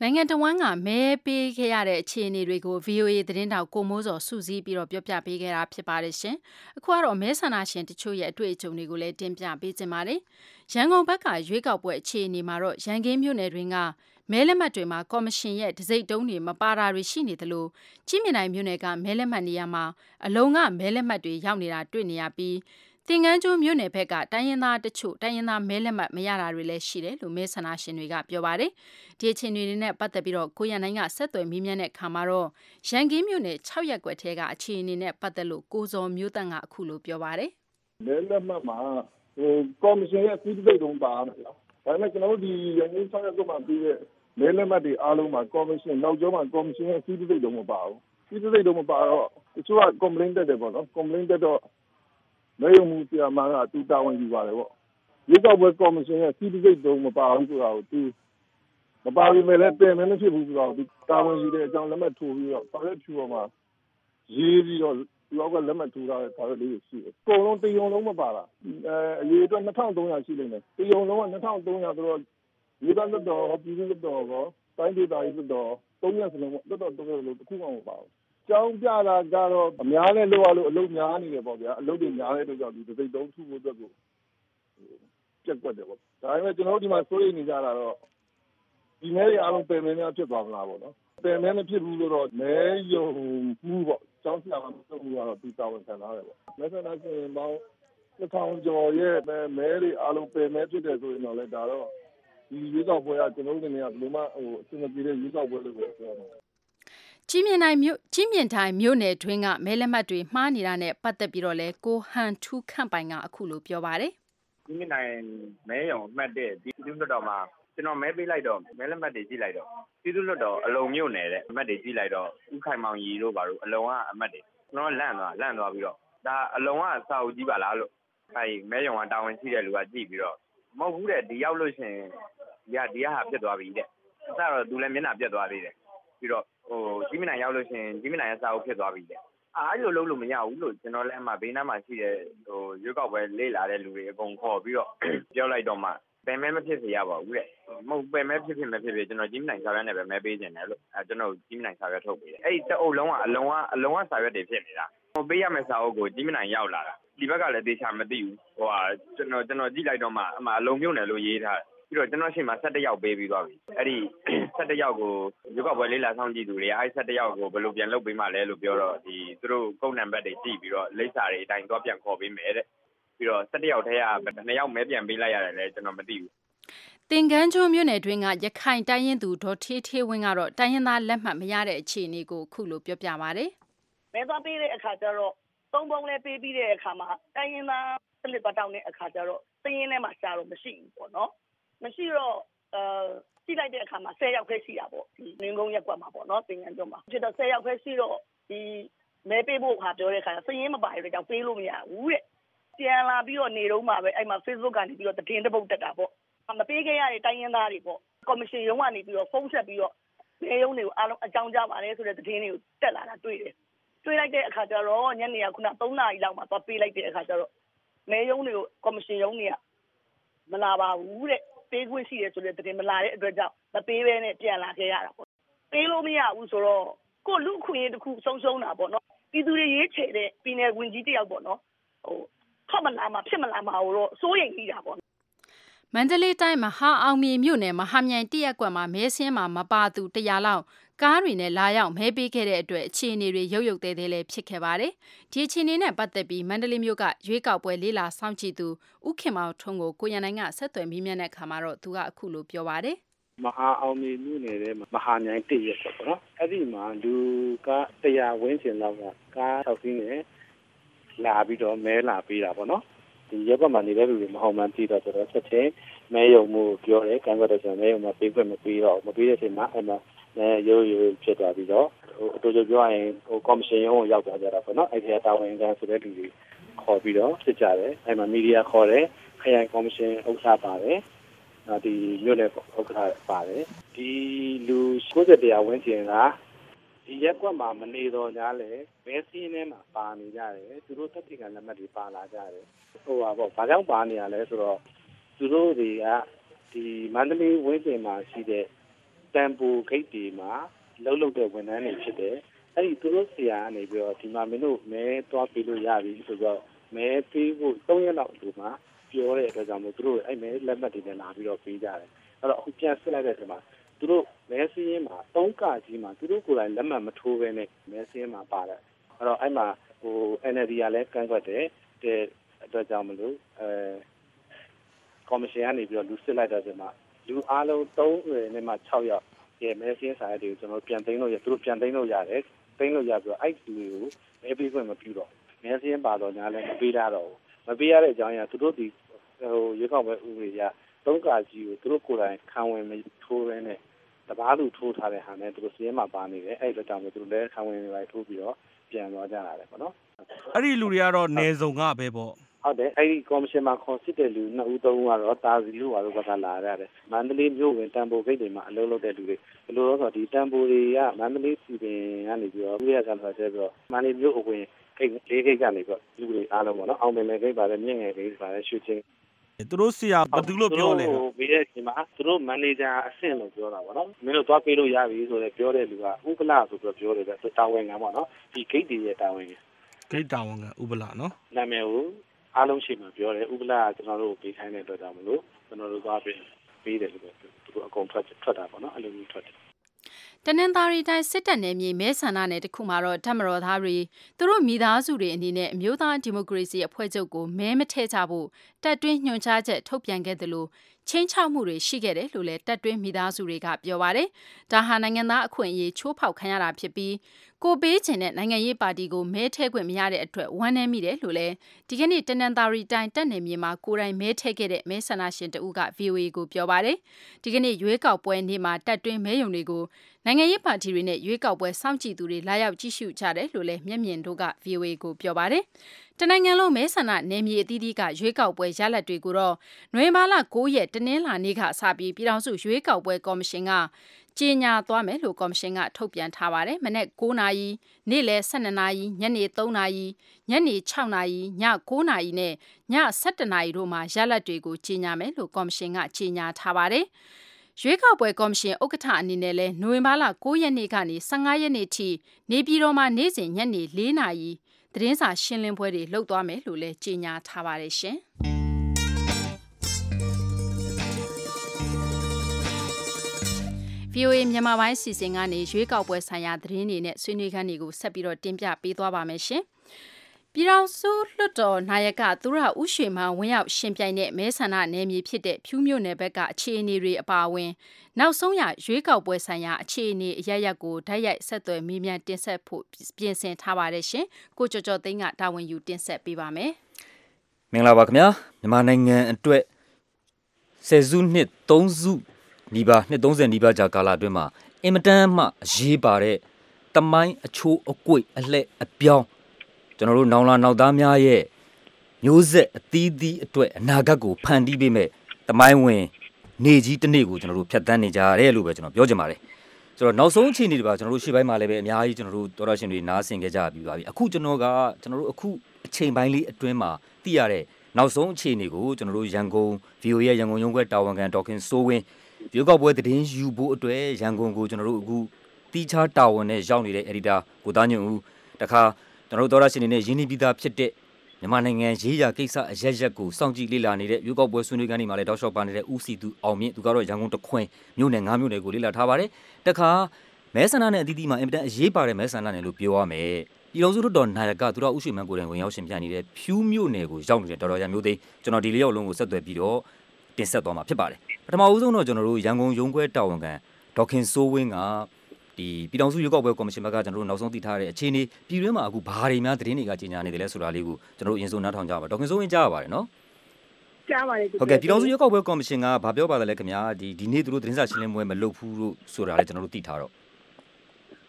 နိုင်ငံတော်ဝန်ကမဲပေးခဲ့ရတဲ့အခြေအနေတွေကို VOA သတင်းတောက်ကိုမိုးစောစုစည်းပြီးတော့ပြောပြပေးခဲ့တာဖြစ်ပါတယ်ရှင်။အခုကတော့မဲဆန္ဒရှင်တချို့ရဲ့အတွေ့အကြုံတွေကိုလည်းတင်ပြပေးခြင်းပါတယ်။ရန်ကုန်ဘက်ကရွေးကောက်ပွဲအခြေအနေမှာတော့ရန်ကင်းမြို့နယ်တွင်ကမဲလက်မှတ်တွေမှာကော်မရှင်ရဲ့တစိမ့်တုံးတွေမပါတာတွေရှိနေသလိုကြီးမြင့်နိုင်မြို့နယ်ကမဲလက်မှတ်နေရာမှာအလုံကမဲလက်မှတ်တွေရောက်နေတာတွေ့နေရပြီးသင်္ကန်းကျွန်းမြို့နယ်ဘက်ကတိုင်းရင်းသားတချို့တိုင်းရင်းသားမဲလက်မှတ်မရတာတွေလည်းရှိတယ်လို့မဲဆန္ဒရှင်တွေကပြောပါတယ်။ဒီအခြေအနေတွေနဲ့ပတ်သက်ပြီးတော့ကိုရန်နိုင်ကဆက်သွယ်မေးမြန်းတဲ့အခါမှာတော့ရန်ကင်းမြို့နယ်6ရပ်ကွက်ထဲကအခြေအနေနဲ့ပတ်သက်လို့ကိုစောမျိုးတန့်ကအခုလိုပြောပါတယ်။မဲလက်မှတ်မှာကော်မရှင်ရဲ့စီးစိတ်တုံးပါမယ်။ဒါပေမဲ့ကျွန်တော်တို့ဒီရန်ကင်း6ရပ်ကွက်မှာပြီးတဲ့မဲလက်မှတ်တွေအားလုံးမှာကော်မရှင်နောက်ကျောမှာကော်မရှင်ရဲ့စီးစိတ်တုံးမပါဘူး။စီးစိတ်တုံးမပါတော့တချို့က complaint တက်တယ်ပေါ့နော်။ complaint တက်တော့မဲရုံမှုဆရာမကသူတာဝန်ယူပါတယ်ပေါ့။ရွေးကောက်ပွဲကော်မရှင်ရဲ့စီးစိတ်တုံးမပါဘူးဆိုတာကိုသူမပါဘူးမဲ့လည်းတင်မဖြစ်ဘူးဆိုတော့ဒီတာဝန်ယူတဲ့အကြောင်းလက်မှတ်ထိုးပြီးတော့ပါရက်ဖြူပေါ်မှာရေးပြီးတော့ဒီလောက်ကလက်မှတ်ထိုးထားတဲ့ပါရက်လေးရှိတယ်။အကုန်လုံးတယုံလုံးမပါတာ။အရေးအတွက်2300ရှိနေတယ်။တယုံလုံးက2300ဆိုတော့ဒီကလက်တော်ပြည်သူ့လက်တော်ကောတိုင်းဒေသကြီးလက်တော်3ရက်စလုံးလက်တော်3ရက်လုံးတစ်ခုမှမပါဘူး။ကျောင်းပြတာကတော့အများနဲ့လောက်ရလို့အလုပ်များနေတယ်ပေါ့ဗျာ။အလုပ်တွေများတဲ့အတွက်ကြောင့်ဒီစိတ်တုံးထုဖို့အတွက်ကိုပြက်ကွက်တယ်ပေါ့။ဒါပေမဲ့ကျွန်တော်တို့ဒီမှာစိုးရိမ်နေကြတာတော့ဒီမဲတွေအားလုံးပယ်မဲများဖြစ်သွားမလားပေါ့နော်ပယ်မဲမဖြစ်ဘူးလို့တော့မဲယုံမှုပေါ့ကျောင်းဆရာမတို့ကတော့ဒီတာဝန်ခံထားတယ်ပေါ့မဲဆန္ဒရှင်ပေါင်း1000ကျော်ရဲ့မဲတွေအားလုံးပယ်မဲဖြစ်တယ်ဆိုရင်တော့လည်းဒါတော့ဒီရွေးကောက်ပွဲကကျွန်တော်တို့နေရာဘယ်လိုမှအဆင်မပြေတဲ့ရွေးကောက်ပွဲလို့ပြောရမှာကြီးမြင့်တိုင်းမြို့နယ်တွင်းကမဲလက်မှတ်တွေမှားနေတာနဲ့ပတ်သက်ပြီးတော့လဲကိုဟန်ထူးခန့်ပိုင်ကအခုလိုပြောပါတယ်ကြီးမြင့်တိုင်းမဲရုံအမှတ်1ဒီလူလွတ်တော်မှာကျွန်တော်မဲပေးလိုက်တော့မဲလက်မှတ်တွေကြည့်လိုက်တော့ပြည်သူ့လွတ်တော်အလုံမြို့နယ်တဲ့အမှတ်တွေကြည့်လိုက်တော့ဥခိုင်မောင်ရီတို့ဘာလို့အလုံကအမှတ်တွေကျွန်တော်လန့်သွားပြီးတော့ဒါအလုံကစာအုပ်ကြီးပါလားလို့အဲဒီမဲရုံကတာဝန်ရှိတဲ့လူကကြည့်ပြီးတော့မဟုတ်ဘူးတဲ့ဒီရောက်လို့ရှင်ဒီကဟာပြတ်သွားပြီတဲ့အစတော့သူလည်းမျက်နှာပြတ်သွားသေးတယ်ပြီးတော့ကြီးမြင့်နိုင်ရောက်လို့ရှင်ကြီးမြင့်နိုင်ရဲ့စာအုပ်ဖြစ်သွားပြီတဲ့အဲ့လိုလုပ်လို့မရဘူးလို့ကျွန်တော်လည်းအမှဘေးနားမှာရှိတဲ့ရွေးကောက်ပွဲလေ့လာတဲ့လူတွေအကုန်ခေါ်ပြီးတော့ပြောလိုက်တော့မှပယ်မဲမဖြစ်စေရပါဘူးတဲ့မဟုတ်ပယ်မဲဖြစ်မဖြစ်ကျွန်တော်ကြီးမနိုင်စာရွက်နဲ့ပဲမဲပေးခြင်းတယ်လို့ကျွန်တော်ကြီးမနိုင်စာရွက်ထုတ်ပေးတယ်အဲ့ဒီတအုပ်လုံးကအလုံးကစာရွက်တွေဖြစ်နေတာဟိုပေးရမယ့်စာအုပ်ကိုကြီးမနိုင်ရောက်လာတာဒီဘက်ကလည်းတေချာမသိဘူးကျွန်တော်ကြည့်လိုက်တော့မှအလုံးမြုံနယ်လို့ရေးထားပြီးတော့ကျွန်တော်ရှေ့မှာ17ယောက်ပေးပြီးသွားပြီအဲ့ဒီ17ယောက်ကိုရွေးကောက်ပွဲလေးလာဆောင်ကြည့်သူတွေအဲ့17ယောက်ကိုဘယ်လိုပြန်လုပ်ပေးမှလဲလို့ပြောတော့ဒီသူတို့ကုန်းနံပါတ်တွေကြည့်ပြီးတော့လိပ်စာတွေအတိုင်းသွားပြန်ခေါ်ပေးမယ်တဲ့ပြီးတော့17ယောက်ထဲက2ယောက်မဲပြန်ပေးလိုက်ရတယ်လဲကျွန်တော်မသိဘူးသင်္ကန်းကျွန်းမြို့နယ်တွင်းကရခိုင်တိုင်းရင်းသူဒေါ်ထေးထေးဝင်းကတော့တိုင်းရင်းသားလက်မှတ်မရတဲ့အခြေအနေကိုခုလိုပြောပြပါဗျ။မဲသွားပေးတဲ့အခါကျတော့သုံးပုံလဲပေးပြီးတဲ့အခါမှာတိုင်းရင်းသားစလစ်သွားတောင်းတဲ့အခါကျတော့သင်းရင်းထဲမှာရှာတော့မရှိဘူးပေါ့နော်။မရှိတော့ကြည့်လိုက်တဲ့အခါမှာ10ယောက်ပဲရှိတာပေါ့ဒီငင်းကုန်းရက်ကွက်မှာပေါ့နော်သင်္ကန်းကျွန်းမှာဖြစ်တော့10ယောက်ပဲရှိတော့ဒီမဲပေးဖို့ခါပြောတဲ့အခါသင်းရင်းမပါရတဲ့ကြောင့်ပေးလို့မရဘူးတဲ့။ပြန်လာပြီးတော့နေတော့မှပဲအဲ့မှာ Facebook ကနေပြီးတော့သတင်းတစ်ပုဒ်တက်တာပေါ့မပေးခဲ့ရတဲ့တိုင်းရင်းသားတွေပေါ့ကော်မရှင်ရုံးကနေပြီးတော့ဖုန်းဆက်ပြီးတော့မဲရုံးတွေကိုအားလုံးအကြောင်းကြားပါတယ်ဆိုတဲ့သတင်းတွေကိုတက်လာတာတွေ့တယ်တွေ့လိုက်တဲ့အခါကျတော့ညနေကခုန3နာရီလောက်မှာသွားပေးလိုက်တဲ့အခါကျတော့မဲရုံးတွေကိုကော်မရှင်ရုံးတွေကမလာပါဘူးတဲ့ပေးခွင့်ရှိတယ်ဆိုတဲ့သတင်းမလာတဲ့အတွက်ကြောင့်မပေးဘဲနဲ့ပြန်လာခဲ့ရတာပေါ့ပေးလို့မရဘူးဆိုတော့ကိုလူခွင့်ရေးတစ်ခုဆုံးရှုံးတာပေါ့နော်ပြည်သူတွေရေးချေတဲ့ပြည်နယ်ဝင်ကြီးတယောက်ပေါ့နော်ထွက်မလာမှာဖြစ်မလာမှာတော့စိုးရိမ်နေတာပေါ့မန္တလေးတိုင်းမဟာအောင်မြေမြို့နယ်မဟာမြိုင်တရက်ကွက်မှာမဲဆင်းမှာမပါသူ100လောက်ကားတွေနဲ့လာရောက်မဲပေးခဲ့တဲ့အတွက်အခြေအနေတွေရုပ်ရုပ်သေးသေးလေးဖြစ်ခဲ့ပါတယ်။ဒီအခြေအနေနဲ့ပတ်သက်ပြီးမန္တလေးမြို့ကရွေးကောက်ပွဲလေးလာစောင့်ကြည့်သူဦးခင်မောင်ထွန်းကိုကိုရန်နိုင်ကဆက်သွယ်မိမြန်းတဲ့အခါမှာတော့သူကအခုလိုပြောပါတယ်။မဟာအောင်မြေမြို့နယ်ထဲမှာမဟာမြိုင်တရက်ကွက်ပေါ့နော်။အဲ့ဒီမှာလူက100ဝန်းကျင်လောက်ကကား6စီးနဲ့လာပြီးတော့မဲလာပေးတာပေါ့နော်။ဒီရက်ကွက်မှာနေတဲ့လူတွေမဟုတ်မှန်းသိတော့ဆိုတော့ချက်ချင်းမဲယုံမှုပြောတယ်ကံကွက်တဲ့ဆိုမဲယုံမှာပေးခွင့်မပေးတော့မပေးတဲ့အချိန်မှာအဲ့မှာရိုးဖြစ်သွားပြီးတော့အတူတူပြောရရင်ကော်မရှင်ရုံးကိုရောက်သွားကြတာပေါ့နော်အဲ့ဒီတာဝန်ခံဆိုတဲ့လူတွေခေါ်ပြီးတော့ဖြစ်ကြတယ်အဲ့မှာမီဒီယာခေါ်တယ်ခရိုင်ကော်မရှင်ဥက္ကဋ္ဌပါတယ်ဒီမြို့နယ်ဥက္ကဋ္ဌပါတယ်ဒီလူ90ဝန်းကျင်ကဒီရက်ကွက်မှာမနေတော့냐လဲမဲစင်းထဲမှာပါနေကြတယ်သူတို့တက်တိကလက်မှတ်တွေပါလာကြတယ်ဟိုပါပေါ့ဘာကြောင့်ပါနေရလဲဆိုတော့သူတို့တွေကဒီမန္တလေးဝင်းကျင်မှာရှိတဲ့တန်ပိုဂိတ်တွေမှာလှုပ်တဲ့ဝန်ထမ်းတွေဖြစ်တယ်အဲ့ဒီသူတို့ဆရာကနေပြီးတော့ဒီမှာမင်းတို့မဲသွားပေးလို့ရပြီဆိုတော့မဲပေးဖို့3ရက်လောက်ဒီမှာပြောတဲ့အတွက်ကြောင့်မို့သူတို့အဲ့မဲလက်မှတ်တွေနဲ့လာပြီးတော့ပေးကြတယ်အဲ့တော့အခုပြန်ဆက်လိုက်တဲ့အခါမှာသူတို့မဲစည်းရင်းမှာ3ကကြီးမှာသူတို့ကိုယ်တိုင်လက်မှတ်မထိုးဘဲနဲ့မဲစည်းရင်းမှာပါတယ်အဲ့တော့အဲ့မှာဟို NLD ကလည်းကန့်ကွက်တယ်တဲ့အတွက်ကြောင့်မလို့ကော်မရှင်ကနေပြီးတော့လူစစ်လိုက်တဲ့အခါမှာလူအားလုံး3နဲ့မှ6ယောက်ရဲ့မဲစည်းစာရတွေကိုကျွန်တော်ပြန်သိမ်းလို့ရသူတို့ပြန်သိမ်းလို့ရတယ်သိမ်းလို့ရပြီးတော့အဲ့ဒီတွေကိုမဲပေးခွင့်မပြုတော့မဲစည်းပါတော့ညာလည်းမပေးရတော့မပေးရတဲ့အကြောင်းအရာသူတို့ဒီဟိုရွေးကောက်ပွဲဥပဒေအရ3ကကြီးကိုသူတို့ကိုယ်တိုင်ခံဝင်မထိုးရင်းနဲ့တပားလူထိုးထားတဲ့ဟာနဲ့သူတို့စည်းမှာပါနေတယ်အဲ့ဒီကြောင့်မို့သူတို့လည်းခံဝင်တွေထိုးပြီးတော့ပြန်သွားကြရတယ်ပေါ့နော်အဲ့ဒီလူတွေကတော့နေစုံကပဲပေါ့ဟုတ်တယ်အဲ့ဒီကော်မရှင်မှာခေါ်စစ်တဲ့လူ2ဦး3ဦးကတော့တာစီလို့ပါလို့ကလာရတယ်မန္တလေးမြို့ဝင်တန်ဖိုဂိတ်တွေမှာအလုပ်လုပ်တဲ့လူတွေဘယ်လိုလဲဆိုတော့ဒီတန်ဖိုတွေကမန္တလေးစီပင်ကနေပြီးတော့ပြည်ရကန်ဆက်ပြီးတော့မန္တလေးမြို့အဝင်ဂိတ်၄ဂိတ်ကနေပြီးတော့လူတွေအားလုံးပေါ့နော်အောင်ပင်လေဂိတ်ပါတယ်မြင့်ငယ်ဂိတ်ပါတယ်ရွှေချင်းသူတို့ဆရာဘယ်သူလို့ပြောလဲဘေးရဲ့ဒီမှာသူတို့မန်နေဂျာအဆင့်လို့ပြောတာပေါ့နော်မင်းတို့သွားပေးလို့ရပြီဆိုတော့ပြောတဲ့လူကဥပလာဆိုပြီးပြောတယ်ဗျတာဝန်ခံပေါ့နော်ဒီဂိတ်တွေရဲ့တာဝန်ခံဂိတ်တာဝန်ခံဥပလာနော်နာမည်ကိုအားလုံးရှိမှပြောတယ်ဥပလာကကျွန်တော်တို့ပေးခိုင်းတဲ့အတွက်ကြောင့်မလို့ကျွန်တော်တို့သွားပေးတယ်လို့သူတို့အကုန်ထွက်တာပေါ့နော်အဲ့လိုမျိုးထွက်တယ်တနင်္သာရီတိုင်းစစ်တပ်နယ်မြေမဲဆန္ဒနယ်တစ်ခုမှာတော့ဓမ္မတော်သားတွေသူတို့မိသားစုတွေအနေနဲ့အမျိုးသားဒီမိုကရေစီအဖွဲ့ချုပ်ကိုမဲမထည့်ကြဖို့တပ်တွင်းညွှန်ကြားချက်ထုတ်ပြန်ခဲ့တယ်လို့ချင်းချောက်မှုတွေရှိခဲ့တယ်လို့လည်းတပ်တွင်းမိသားစုတွေကပြောပါတယ်။ဒါဟာနိုင်ငံသားအခွင့်အရေးချိုးဖောက်ခံရတာဖြစ်ပြီးကိုပေးချင်တဲ့နိုင်ငံရေးပါတီကိုမဲထည့်ခွင့်မရတဲ့အတွက်ဝမ်းနည်းမိတယ်လို့လည်းဒီကနေ့တနင်္သာရီတိုင်းတပ်နယ်မြေမှာကိုယ်တိုင်မဲထည့်ခဲ့တဲ့မဲဆန္ဒရှင်တဦးက VOA ကိုပြောပါတယ်။ဒီကနေ့ရွေးကောက်ပွဲနေ့မှာတပ်တွင်းမဲရုံတွေကိုနိုင်ငံရေးပါတီတွေနဲ့ရွေးကောက်ပွဲစောင့်ကြည့်သူတွေလာရောက်ကြည့်ရှုကြတယ်လို့လည်းမျက်မြင်တို့က VOA ကိုပြောပါတယ်။တနိုင်ငံလုံးမဲဆန္ဒနယ်မြေအသီးသီးကရွေးကောက်ပွဲရလဒ်တွေကိုတော့နိုဝင်ဘာလ9ရက်တနင်္လာနေ့ကစပြီးပြည်ထောင်စုရွေးကောက်ပွဲကော်မရှင်ကကြေညာသွားမယ်လို့ကော်မရှင်ကထုတ်ပြန်ထားပါတယ်။မနေ့9နာရီနေ့လယ်12နာရီညနေ3နာရီညနေ6နာရီည9နာရီနဲ့ည17နာရီတို့မှာရလဒ်တွေကိုကြေညာမယ်လို့ကော်မရှင်ကကြေညာထားပါတယ်။ရွေးကောက်ပွဲကော်မရှင်ဥက္ကဋ္ဌအနေနဲ့လည်းနိုဝင်ဘာလ9ရက်နေ့ကနေ15ရက်နေ့ထိနေပြည်တော်မှာနေ့စဉ်ညနေ4နာရီသတင်းစာရှင်းလင်းပွဲတွေလုပ်သွားမယ်လို့လည်းကြေညာထားပါတယ်ရှင်။ VOA မြန်မာပိုင်းစီစဉ်ကနေရွေးကောက်ပွဲဆိုင်ရာသတင်းတွေနဲ့ဆွေးနွေးခန်းတွေကိုဆက်ပြီးတော့တင်ပြပေးသွားပါမယ်ရှင်။ပြည်ထောင်စုလွှတ်တော်နာယကသူရဦးရွှေမန်းဝင်ရောက်ရှင်ပြိုင်တဲ့မဲဆန္ဒနယ်မြေဖြစ်တဲ့ဖြူးမြို့နယ်ဘက်ကအခြေအနေတွေအပါအဝင်နောက်ဆုံးရရွေးကောက်ပွဲဆိုင်ရာအခြေအနေအရရက်ကိုဓာတ်ရိုက်ဆက်သွယ်မေးမြန်းတင်ဆက်ဖို့ပြင်ဆင်ထားပါတယ်ရှင်။ကိုကျော်ကျော်သိန်းကတာဝန်ယူတင်ဆက်ပေးပါမယ်။မင်္ဂလာပါခင်ဗျာ။မြန်မာနိုင်ငံအတွက်10စုနှစ်3စုနီးပါးနှစ်30နီးပါးကြာကာလအတွင်းမှာအင်မတန်မှအရေးပါတဲ့တမိုင်းအချိုးအကွေ့အလှည့်အပြောင်းကျွန်တော်တို့နောင်လာနောက်သားများရဲ့မျိုးဆက်အသီးသီးအတွက်အနာဂတ်ကိုဖန်တီးပေးမဲ့တမိုင်းဝင်နေကြီးတစ်နေ့ကိုကျွန်တော်တို့ဖြတ်သန်းနေကြရတယ်လို့ပဲကျွန်တော်ပြောချင်ပါတယ်ဆိုတော့နောက်ဆုံးအခြေအနေတွေပါကျွန်တော်တို့ရှေ့ပိုင်းမှာလည်းပဲအများကြီးကျွန်တော်တို့တော်တော်ရှင်တွေနားဆင်ခဲ့ကြပြီးပါပြီအခုကျွန်တော်တို့အခုအချိန်ပိုင်းလေးအတွင်းမှာသိရတဲ့နောက်ဆုံးအခြေအနေကိုကျွန်တော်တို့ရန်ကုန် VOA ရဲ့ရန်ကုန်ရုံးခွဲတာဝန်ခံဒေါက်ခင်စိုးဝင်းရွေးကောက်ပွဲသတင်းယူဖို့အတွက်ရန်ကုန်ကိုကျွန်တော်တို့အခုတီးခြားတာဝန်နဲ့ရောက်နေတဲ့ editor ကိုသားညွန့်ဦးတခါကျွန်တော်တို့သောရရှင်တွေနဲ့ရင်းနှီးပြီးသားဖြစ်တဲ့မြန်မာနိုင်ငံရေးရာကိစ္စအရက်ရက်ကိုစောင့်ကြည့်လေ့လာနေတဲ့ရွေးကောက်ပွဲဆွေးနွေးခန်းဒီမှာလည်းတောက်လျှောက်ပါနေတဲ့ဦးစီသူအောင်မြင့်သူကတော့ရန်ကုန်တခွင်မြို့နယ်9မြို့နယ်ကိုလေ့လာထားပါတယ်တခါမဲဆန္ဒနယ်အသီးသီးမှာအင်မတန်အရေးပါတဲ့မဲဆန္ဒနယ်လို့ပြောရမယ်ပြည်တော်စုတော်နာယကသူတော်ဦးရွှေမန်းကိုယ်တိုင်ဝင်ရောက်ရှင်ပြနေတဲ့ဖြူးမြို့နယ်ကိုရောက်နေတဲ့တော်တော်ရမျိုးသိန်းကျွန်တော်ဒီလေးယောက်လုံးကိုဆက်သွယ်ပြီးတော့တင်ဆက်သွားမှာဖြစ်ပါတယ်ပထမဦးဆုံးတော့ကျွန်တော်တို့ရန်ကုန်ရုံးခွဲတာဝန်ခံဒေါက်ခင်စိုးဝင်းကဒီပြည်တော်စုရွေးကောက်ပွဲကော်မရှင်ဘက်ကကျွန်တော်တို့နောက်ဆုံးသိထားတဲ့အခြေအနေပြည်တွင်းမှာအခုဘာတွေများသတင်းတွေကကြေညာနေတယ်လဲဆိုတာလေးကိုကျွန်တော်တို့အရင်ဆုံးနားထောင်ကြပါဒေါက်ခင်စိုးဝင်းကြားရပါတယ်နော်ကြားပါတယ်ဟုတ်ကဲ့ပြည်တော်စုရွေးကောက်ပွဲကော်မရှင်ကဘာပြောပါတယ်လဲခင်ဗျာဒီနေ့သူတို့သတင်းစာရှင်းလင်းပွဲမလုပ်ဘူးလို့ဆိုတာလည်းကျွန်တော်တို့သိထားတော့ဟ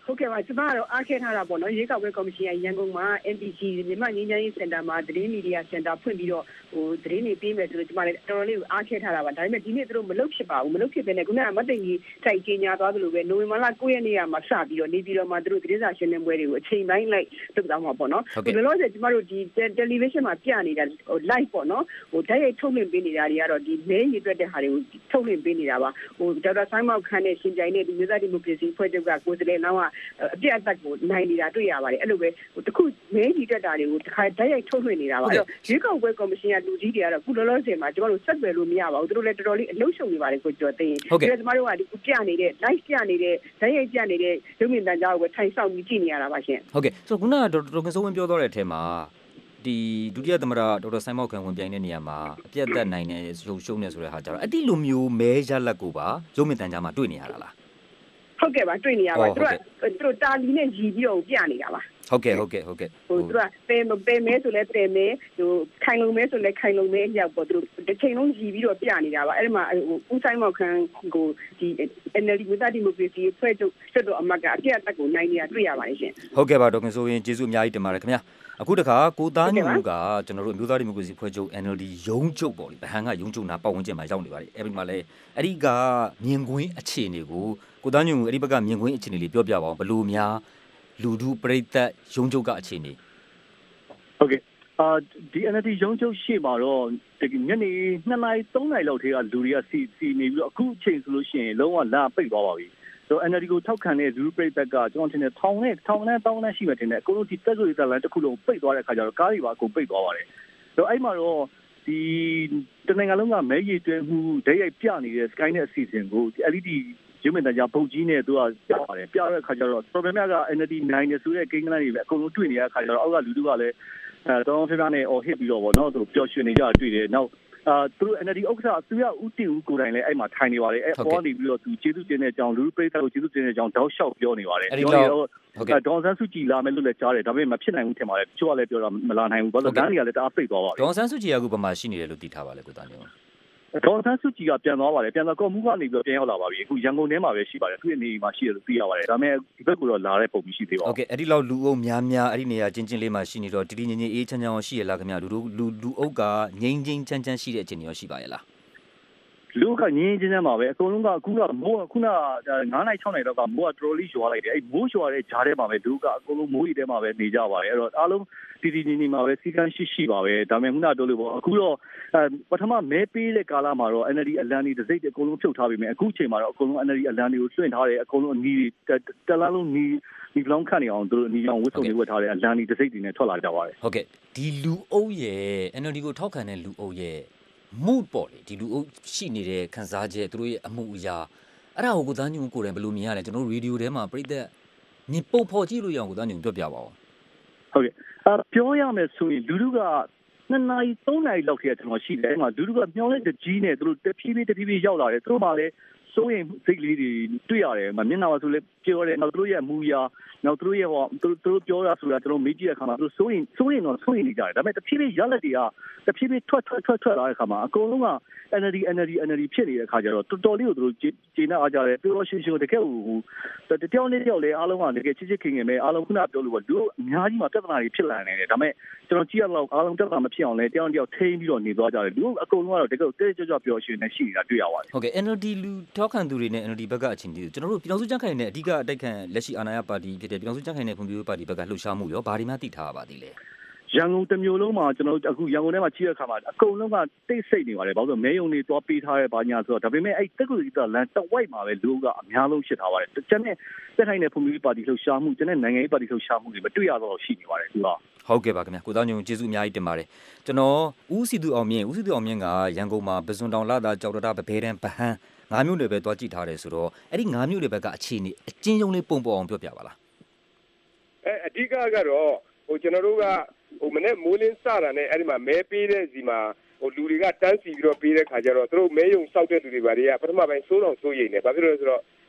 ဟုတ်ကဲ့ပါကျမကတော့အားခဲထားတာပေါ့နော်ရေကောက်ပွဲကော်မရှင်ရန်ကုန်မှာ NPC မြန်မာငြိမ်းချမ်းရေးစင်တာမှာသတင်းမီဒီယာစင်တာဖွင့်ပြီးတော့သတင်းတွေပေးမယ်ဆိုတော့ကျမလည်းတော်တော်လေးကိုအားခဲထားတာပါဒါပေမဲ့ဒီနေ့သူတို့မလုပ်ဖြစ်ပါဘူးမလုပ်ဖြစ်ပဲနဲ့ခုနကမသိကြီးထိုက်ကြီးညာသွားသလိုပဲနိုဝင်ဘာလ9ရက်နေ့မှာစပြီးတော့နေပြည်တော်မှာသူတို့သတင်းစာရှင်းလင်းပွဲတွေကိုအချိန်ပိုင်းလိုက်လုပ်သွားမှာပေါ့နော်လောလောဆယ်ကျမတို့ဒီ television မှာပြနေတာlive ပေါ့နော်ဓာတ်ရိုက်ထုတ်လွှင့်ပေးနေတာတွေကတော့ဒီမဲရည်တွက်တဲ့ဟာတွေကိုထုတ်လွှင့်ပေးနေတာပါဒေါက်တာဆိုင်းမောက်ခန်းနဲ့ရှင်ပြိုင်တဲ့ဒီမျိုးသားဒီမိုကရေစီဖွဲ့ချုပ်ကကိုယ်စားလှယ်လောင်းကအပြည့်အသက်ကိုနိုင်နေတာတွေ့ရပါတယ်အဲ့လိုပဲတခုမဲကြီးတက်တာတွေကိုတစ်ခါဓာတ်ရိုက်ထုတ်လွှင့်နေတာပါအဲ့တော့ရွေးကောက်ပွဲကော်မရှင်ကလူကြီးတွေကတော့ခုလောလောဆယ်မှာကျမတို့ဆက်သွယ်လို့မရပါဘူးသူတို့လည်းတော်တော်လေးအလုံးရှုံနေပါတယ်ကိုကျော်သိရင်ဒါကျမတို့ကဒီပြနေတဲ့ live ပြနေတဲ့ဓာတ်ရိုက်ပြနေတဲ့ရုပ်မြင်သံကြားကိုပဲထိုင်ဆောင်ပြီးကြည့်နေရတာပါရှင်ဟုတ်ကဲ့ဆိုခုနကဒေါက်တာကစိုးဝင်းပြောသွားတဲ့အထက်မှာဒီဒုတိယသမ္မတဒေါက်တာဆိုင်းမောက်ခံဝင်ပြိုင်တဲ့နေရာမှာအပြတ်သက်နိုင်တဲ့ရှုံးနေဆိုတဲ့ဟာကြတော့အဲ့ဒီလိုမျိုးမဲရလက်ကိုပါရုပ်မြင်သံကြားမှာတွေ့နေရတာလားဟုတ်ကဲ့ပါတွေ့နေရပါသူတို့တာလီနဲ့ရီပြီးတော့ပြနေတာပါဟုတ်ကဲ့သူကပဲမဲဆိုလဲပဲမဲခိုင်လုံမဲဆိုလဲခိုင်လုံမဲအမြောက်ပေါ့သူတို့တစ်ချိန်လုံးရီပြီးတော့ပြနေတာပါအဲ့ဒီမှာဦးဆိုင်မောက်ခန်းကိုဒီ NLD ဝိသဒီမိုကရေစီဖွဲ့ချုပ်ဆွတ်တော်အမတ်ကအပြည့်အသက်ကိုနိုင်နေတာတွေ့ရပါတယ်ရှင်ဟုတ်ကဲ့ပါဒေါက်တာဆိုရင်ကျေးဇူးအများကြီးတင်ပါတယ်ခင်ဗျာအခုတခါကိုသားညိုကကျွန်တော်တို့အမျိုးသားဒီမိုကရေစီဖွဲ့ချုပ် NLD ရုံးချုပ်ပေါ့လေဗဟန်ကရုံးချုပ်နာပတ်ဝန်းကျင်မှာရောက်နေပါတယ်အဲ့ဒီမှာလဲအဲ့ဒီကမြင်ကွင်းအခြေအနေကိုသားညိုအဲ့ဒီဘက်ကမြင်ကွင်းအခြေအနေလေးပြောပြပါအောင်ဘလို့များလူထုပရိသတ်ရုံးချုပ်ကအခြေအနေဟုတ်ကဲ့ဒီ NLD ရုံးချုပ်ရှေ့မှာတော့ညနေ2နာရီ3နာရီလောက်ထဲကလူတွေကစီနေပြီးတော့အခုချိန်ဆိုလို့ရှိရင်လုံးဝလာပိတ်သွားပါပြီဆို NLD ကိုထောက်ခံတဲ့လူပရိသတ်ကကျွန်တော်ထင်တယ်ထောင်နဲ့တောင်းနဲ့ရှိမှထင်တယ်အကုန်လုံးဒီတက်ဆိုရတဲ့လမ်းတစ်ခုလုံးပိတ်သွားတဲ့အခါကျတော့ကားတွေပါအကုန်ပိတ်သွားပါတယ်ဆိုတော့အဲ့မှာတော့ဒီတနင်္ဂနွေလုံးကမဲရီတွဲမှုဓာတ်ရိုက်ပြနေတဲ့ Sky နဲ့အစီအစဉ်ကိုဒီ LED ရုပ်မြင်သံကြားပုတ်ကြီးနဲ့သူကပြပါတယ်ပြတဲ့အခါကျတော့ problem က NLD နိုင်တယ်ဆိုတဲ့ကိန်းဂဏန်းတွေပဲအကုန်လုံးတွေ့နေရတဲ့အခါကျတော့အောက်ကလူတို့ကလည်းတော်ဖျားနဲ့ဟစ်ပြီးတော့ဗောနော်သူပျော်ရွှင်နေကြတွေ့တယ်နောက်သူတို့ NLD ဥက္ကဋ္ဌသူရဦးတည်ဦးကိုယ်တိုင်လည်းအဲ့မှာထိုင်နေပါတယ်အဲ့ပေါ်နေပြီးတော့သူကျေးဇူးတင်တဲ့အကြောင်းလူပရိသတ်ကိုကျေးဇူးတင်တဲ့အကြောင်းတောက်လျှောက်ပြောနေပါတယ်ပြောနေတော့ဒေါန်ဆန်းစုကြည်လာမယ်လို့လည်းကြားတယ်ဒါပေမဲ့မဖြစ်နိုင်ဘူးထင်ပါတယ်တချို့ကလည်းပြောတာမလာနိုင်ဘူးဘာလို့လမ်းတွေကလည်းတအားပိတ်သွားပါတယ်ဒေါန်ဆန်းစုကြည်ကအခုဗမာရှိနေတယ်လို့သိထားပါလေကိုသားညိုဒေါန်ဆန်းစုကြည်ကပြန်သွားပါတယ်ပြန်သွားကော့မှုကနေပြီးတော့ပြန်ရောက်လာပါပြီအခုရန်ကုန်ထဲမှာပဲရှိပါတယ်သူ့အနေမှာရှိတယ်လို့သိရပါတယ်ဒါပေမဲ့ဒီဘက်ကတော့လာတဲ့ပုံမရှိသေးပါဘူးဟုတ်ကဲ့အဲ့ဒီလောက်လူအုပ်များအဲ့ဒီနေရာချင်းလေးမှာရှိနေတော့တီတီငင်းအေးချမ်းချမ်းရှိရလားခင်ဗျလူအုပ်ကငိမ့်ချမ်းရှိတဲ့အခြေအနေရောရှိပါရဲ့လားလူကငင်းချင်းမှာပဲအကုန်လုံးကခုနမိုးခုန9နိုင်6နိုင်တော့ကမိုးကတော်တော်လေးရွာလိုက်တယ်အဲ့မိုးရွာတဲ့ဂျားထဲမှာပဲလူကအကုန်လုံးမိုးရီထဲမှာပဲနေကြပါတယ်အဲ့တော့အားလုံးတီတီနေမှာပဲစီကန်းရှိပါပဲဒါပေမဲ့ခုနတို့လို့ပေါ့အခုတော့ပထမမဲပေးတဲ့ကာလမှာတော့ NLD အလံတွေတစ်စိတ်အကုန်လုံးဖြုတ်ထားပြီမယ်အခုချိန်မှာတော့အကုန်လုံး NLD အလံတွေကိုလွှင့်ထားတယ်အကုန်လုံးအနီးတလားလုံးနီဘလောင်းခန့်နေအောင်တို့အနီးအောင်ဝတ်စုံတွေဝတ်ထားတယ်အလံတွေတစ်စိတ်တွေနဲ့ထွက်လာကြပါတယ်ဟုတ်ကဲ့ဒီလူအုပ်ရဲ့ NLD ကိုထောက်ခံတဲ့လူအုပ်ရဲ့mood ပေါ့လေဒီလူအုပ်ရှိနေတဲ့ခန်းစားချက်သူတို့ရဲ့အမှုအရာအဲ့ဒါကိုသားညုံကိုယ်တိုင်ဘယ်လိုမြင်ရလဲကျွန်တော်တို့ရေဒီယိုထဲမှာပြိသက်ညပုံဖော်ကြည့်လို့ရအောင်ကိုသားညုံပြောပြပါဦးဟုတ်ကဲ့ပြောရမယ်ဆိုရင်လူက2နာရီ3နာရီလောက်ခေတ်ကျွန်တော်ရှိတယ်အဲ့မှာလူကမျောလိုက်တဲ့ကြီးနဲ့သူတို့တဖြည်းဖြည်းရောက်လာတယ်သူတို့မှလည်းစိုးရင်စိတ်လေးတွေတွေ့ရတယ်မျက်နှာမှာဆိုလည်းပြောတယ်နောက်သူတို့ရဲ့အမှုအရာနောက်သူတို့ရဲ့သူတို့ပြောတာဆိုတာကျွန်တော်မေးကြည့်တဲ့အခါမှာသူတို့စိုးရင်တော့စိုးရင်နေကြတယ်ဒါပေမဲ့တဖြည်းဖြည်းရလက်တွေကတဖြည်းဖြည်းထွက်လာတဲ့အခါမှာအကုန်လုံးက NLD ဖြစ်နေတဲ့အခါကျတော့တော်တော်လေးကိုသူတို့ကျေနပ်အားကြတယ်ပြောရှင်းတကယ်ကိုတယောက်နဲ့တယောက်လည်းအားလုံးကတကယ်ချစ်ခင်ပဲအားလုံးခုနပြောလို့လူအများကြီးမှာပြဿနာတွေဖြစ်လာနေတယ်ဒါပေမဲ့ကျွန်တော်ကြည့်ရတော့အားလုံးပြဿနာမဖြစ်အောင်လဲတယောက်ထိန်းပြီးတော့နေသွားကြတယ်လူအကုန်လုံးကတော့တကယ်တဲကြွပြောရှင်းနေရှိနေတာတွေ့ရပါတယ်ဟုတ်ကဲ့ NLD လူထောက်ခံသူတွေနဲ့ NLD ဘက်ကအချင်းကြီးကျွန်တော်တို့ပြည်တော်စုကြံ့ခိုင်နဲ့အဓိကအတိုက်ခံလက်ရှိအာဏာရပါတီဖြစ်တဲ့ပြည်တော်စုကြံ့ခိုင်နဲ့ဖွံ့ဖြိုးရေးပါတီဘက်ကလှုပ်ရှားမှုရောဘာတွေမှသိထားပါသေးလဲရန်ကုန်တစ်မျိုးလုံးမှာကျွန်တော်အခုရန်ကုန်ထဲမှာကြီးတဲ့အခါမှာအကုန်လုံးကတိတ်ဆိတ်နေပါတယ်ဘာလို့လဲမဲယုံတွေတွားပေးထားတဲ့ဘာညာဆိုတော့ဒါပေမဲ့အဲ့တက်ကူကြီးကလမ်းတဝိုက်မှာပဲလူကအများဆုံးဖြစ်ထားပါတယ်ကျန်တဲ့တက်ထိုင်တဲ့ဖွံ့ဖြိုးရေးပါတီလှုပ်ရှားမှုကျန်တဲ့နိုင်ငံရေးပါတီလှုပ်ရှားမှုတွေမတွေ့ရတော့ရှိနေပါတယ်သူကဟုတ်ကဲ့ပါခင်ဗျာကိုသားညုံကျေးဇူးအများကြီးတင်ပါတယ်ကျွန်တော်ဦးစီသူအောင်မြင့်ကရန်ကုန်မှာပစွန်တောင်လာတာကြောက်တာဗဘဲတန်းဗဟန်း9မြို့နယ်ပဲတွားကြည့်ထားတယ်ဆိုတော့အဲ့ဒီ9မြို့နယ်ဘက်ကအခြေအနေအကျဉ်းချုပ်လေးပုံပေါ်အောင်ပြောပြပါလားအဓိကကတော့ကျွန်တော်တို့ကမနေ့မိုးလင်းစတာနဲ့အဲ့ဒီမှာမဲပေးတဲ့စီမှာလူတွေကတန်းစီပြီးတော့ပေးတဲ့ခါကျတော့သူတို့မဲယုံစောက်တဲ့လူတွေဘာတွေကပထမပိုင်းစိုးရိမ်နေဘာဖြစ်လို့လဲဆိုတော့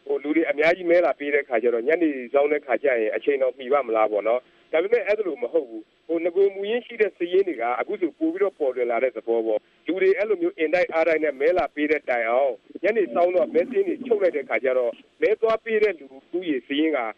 လူတွေအများကြီးမဲလာပေးတဲ့ခါကျတော့ညနေဆောင်တဲ့ခါကျရင်အချိန်တော့မီပါမလားပေါ့နော်ဒါပေမဲ့အဲ့လိုမဟုတ်ဘူးငကိုမူရင်းရှိတဲ့စည်ရင်းတွေကအခုဆိုပို့ပြီးတော့ပေါ်လွင်လာတဲ့သဘောပေါ့လူတွေအဲ့လိုမျိုးအင်တိုက်အားတိုင်းနဲ့မဲလာပေးတဲ့တိုင်အောင်ညနေဆောင်တော့မဲစင်းတွေချုပ်လိုက်တဲ့ခါကျတော့မဲသွားပေးတဲ့လူကြီးရဲ့စည်ရင်းက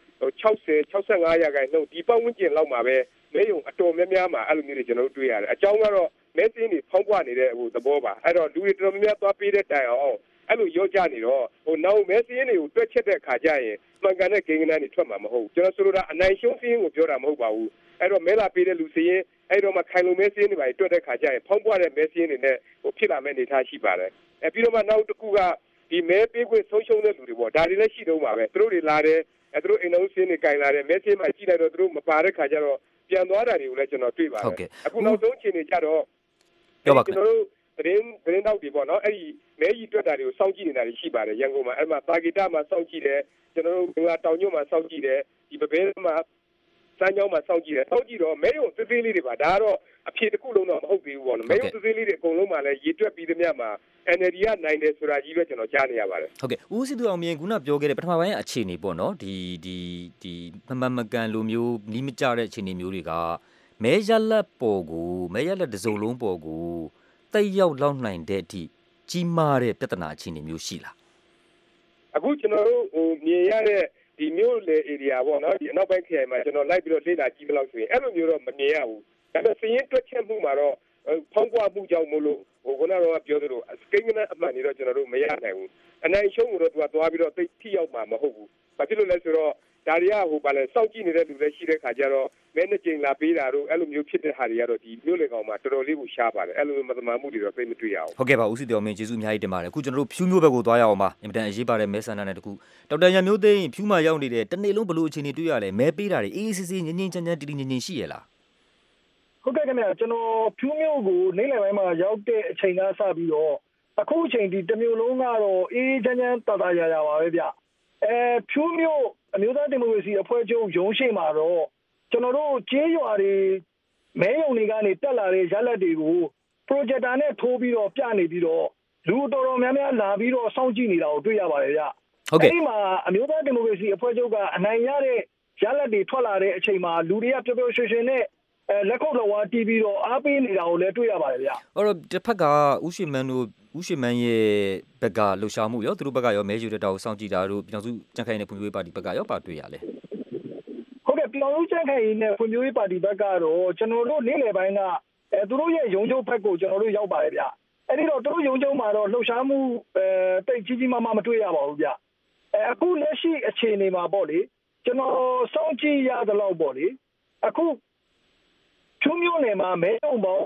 60-65ရာခိုင်နှုန်းဒီပတ်ဝန်းကျင်လောက်မှာပဲမဲယုံအတော်များများမှာအဲ့လိုမျိုးတွေကျွန်တော်တို့တွေ့ရတယ်အကြောင်းကတော့မဲစင်းတွေဖောင်းပွားနေတဲ့သဘောပါအဲ့တော့လူတွေတော်တော်များများသွားပေးတဲ့တိုင်အောင်အဲ့လိုရောကြနေတော့နောက်မဲစင်းတွေကိုတွက်ချက်တဲ့ခါကျရင်မှန်ကန်တဲ့ဂိမ်းကနန်းတွေထွက်မှာမဟုတ်ကျွန်တော်ဆိုလိုတာအနိုင်ရှုံးစင်းကိုပြောတာမဟုတ်ပါဘူးအဲ့တော့မဲလာပေးတဲ့လူစင်းအဲ့တော့မှခိုင်လုံမဲစင်းတွေပါတွက်တဲ့ခါကျရင်ဖောင်းပွားတဲ့မဲစင်းတွေနဲ့ဖြစ်လာမယ့်အနေအထားရှိပါတယ်ပြီးတော့မှနောက်တစ်ခုကဒီမဲပေးခွင့်ဆုံးရှုံးတဲ့လူတွေပေါ့ဒါတွေလည်းရှိတော့မှာပဲသူတို့တွေလာတယ်သူတို့အိမ်လုံးစင်းတွေကင်လာတယ်မဲစင်းမှကြည့်လိုက်တော့သူတို့မပါတဲ့ခါကျတော့ပြန်သွားတာတွေကိုလည်းကျွန်တော်တွေ့ပါတယ်အခုနောက်ဆုံးချိန်တွေကျတော့ကျွန်တော်တို့သတင်းတောက်တွေပေါ့နော်အဲ့ဒီမဲကြီးတွက်တာတွေကိုစောင့်ကြည့်နေတာတွေရှိပါတယ်ရန်ကုန်မှာအဲ့မှာတာဂီတာမှာစောင့်ကြည့်တယ်ကျွန်တော်တို့ငါတောင်ညွန့်မှာစောင့်ကြည့်တယ်ဒီပပဲမှာစမ်းကြောင်းမှာစောင့်ကြည့်တယ်စောင့်ကြည့်တော့မဲရုံသေးသေးလေးတွေပါဒါကတော့အဖြေတစ်ခုလုံးတော့မဟုတ်သေးဘူးပေါ့နော်မဲရုံသေးသေးလေးတွေအကုန်လုံးမှာလည်းရေတွက်ပြီးသမျှမှာ NLD ကနိုင်တယ်ဆိုတာကြီးပဲကျွန်တော်ကြားနေရပါတယ်ဟုတ်ကဲ့ဦးစီသူအောင်မြင်ခုနပြောခဲ့တဲ့ပထမပိုင်းအခြေအနေပေါ့နော်ဒီမကန်လိုမျိုးနီးမကြတဲ့အခြေအနေမျိုးတွေကမဲရလက်ပေါ်ကိုမဲရလက်တစ်စုံလုံးပေါ်ကိုတိတ်ရောက်လောက်နိုင်တဲ့အထိကြီးမားတဲ့ပြဿနာအခြေအနေမျိုးရှိလားအခုကျွန်တော်တို့မြင်ရတဲ့ဒီမျိုးလေ area ပေါ့နော်ဒီအနောက်ပိုင်းခရိုင်မှာကျွန်တော်လိုက်ပြီးတော့လေ့လာကြည့်လို့ဆိုရင်အဲ့လိုမျိုးတော့မမြင်ရဘူးဒါပေမဲ့စည်ရင်းတွက်ချက်မှုမှာတော့ဖောင်းပွားမှုကြောင့်မို့လို့ခုနကတော့ပြောသလိုစကိန်းနဲ့အမှန်နေတော့ကျွန်တော်တို့မရနိုင်ဘူးအနိုင်ရှုံးကိုတော့သူကသွားပြီးတော့သိထိရောက်မှာမဟုတ်ဘူးဘာဖြစ်လို့လဲဆိုတော့ဒါတွေကဘာလဲစောင့်ကြည့်နေတဲ့လူတွေရှိတဲ့ခါကျတော့မဲနှစ်ကြိမ်လာပေးတာတို့အဲ့လိုမျိုးဖြစ်တဲ့ဟာတွေကတော့ဒီမျိုးလေကောင်မှာတော်တော်လေးကိုရှားပါတယ်အဲ့လိုမသမာမှုတွေတော့သိမတွေ့ရအောင်ဟုတ်ကဲ့ပါဦးစီတော်မင်းကျေးဇူးအများကြီးတင်ပါတယ်အခုကျွန်တော်တို့ဖြူးမျိုးဘက်ကိုသွားရအောင်ပါအင်မတန်အရေးပါတဲ့မဲဆန္ဒနဲ့တကူဒေါက်တာရန်မျိုးသိန်းဖြူးမှာရောက်နေတဲ့တနေ့လုံးဘလို့အခြေအနေတွေ့ရလဲမဲပေးတာတွေအေးအေးဆေးဆေးငြင်းငြင်းချမ်းချမ်းတည်တည်ငြိမ်ငြိမ်ရှိရလားဟုတ်ကဲ့ခင်ဗျာကျွန်တော်ဖြူးမျိုးကိုနေ့လယ်ပိုင်းမှာရောက်တဲ့အချိန်ကစပြီးတော့အခုအချိန်ဒီတစ်မျိုးလုံးကတော့အေးချမ်းချမ်းတာတာရရပါပဲဗျဖြူးမျိုးအမျိုးသားဒီမိုကရေစီအဖွဲ့ချုပ်ရုံးရှိမှာတော့ကျွန်တော်တို့ကျေးရွာတွေမဲရုံတွေကနေတက်လာတဲ့ရလက်တွေကို projector နဲ့ထိုးပြီးတော့ပြနေပြီးတော့လူတော်တော်များများလာပြီးတော့စောင့်ကြည့်နေတာကိုတွေ့ရပါတယ်ဗျဟုတ်ကဲ့ဒီမှာအမျိုးသားဒီမိုကရေစီအဖွဲ့ချုပ်ကအနိုင်ရတဲ့ရလက်တွေထွက်လာတဲ့အချိန်မှာလူတွေကပျော်ပျော်ရွှင်ရွှင်နဲ့လက်ခုပ်တော်ဝါတီးပြီးတော့အားပေးနေတာကိုလည်းတွေ့ရပါတယ်ဗျအဲ့တော့တစ်ဖက်ကဦးရွှေမန်းရဲ့ဘက်ကလှူရှားမှုရောသူတို့ဘက်ကရောမဲယူတဲ့တာကိုစောင့်ကြည့်တာတို့ပြည်တော်စုကြံ့ခိုင်တဲ့ဖွံ့ဖြိုးရေးပါတီဘက်ကရောပါတွေ့ရလဲဟုတ်ကဲ့ပြည်တော်စုကြံ့ခိုင်တဲ့ဖွံ့ဖြိုးရေးပါတီဘက်ကတော့ကျွန်တော်တို့နေ့လယ်ပိုင်းကသူတို့ရဲ့ရုံးချုပ်ဘက်ကိုကျွန်တော်တို့ရောက်ပါတယ်ဗျအဲ့ဒီတော့သူတို့ရုံးချုပ်မှာတော့လှူရှားမှုတိတ်ကြီးကြီးမားမားမတွေ့ရပါဘူးဗျအခုလက်ရှိအခြေအနေမှာပေါ့လေကျွန်တော်စောင့်ကြည့်ရသလောက်ပေါ့လေအခုဖြူးမျိုးနယ်မှာမဲရုံပေါင်း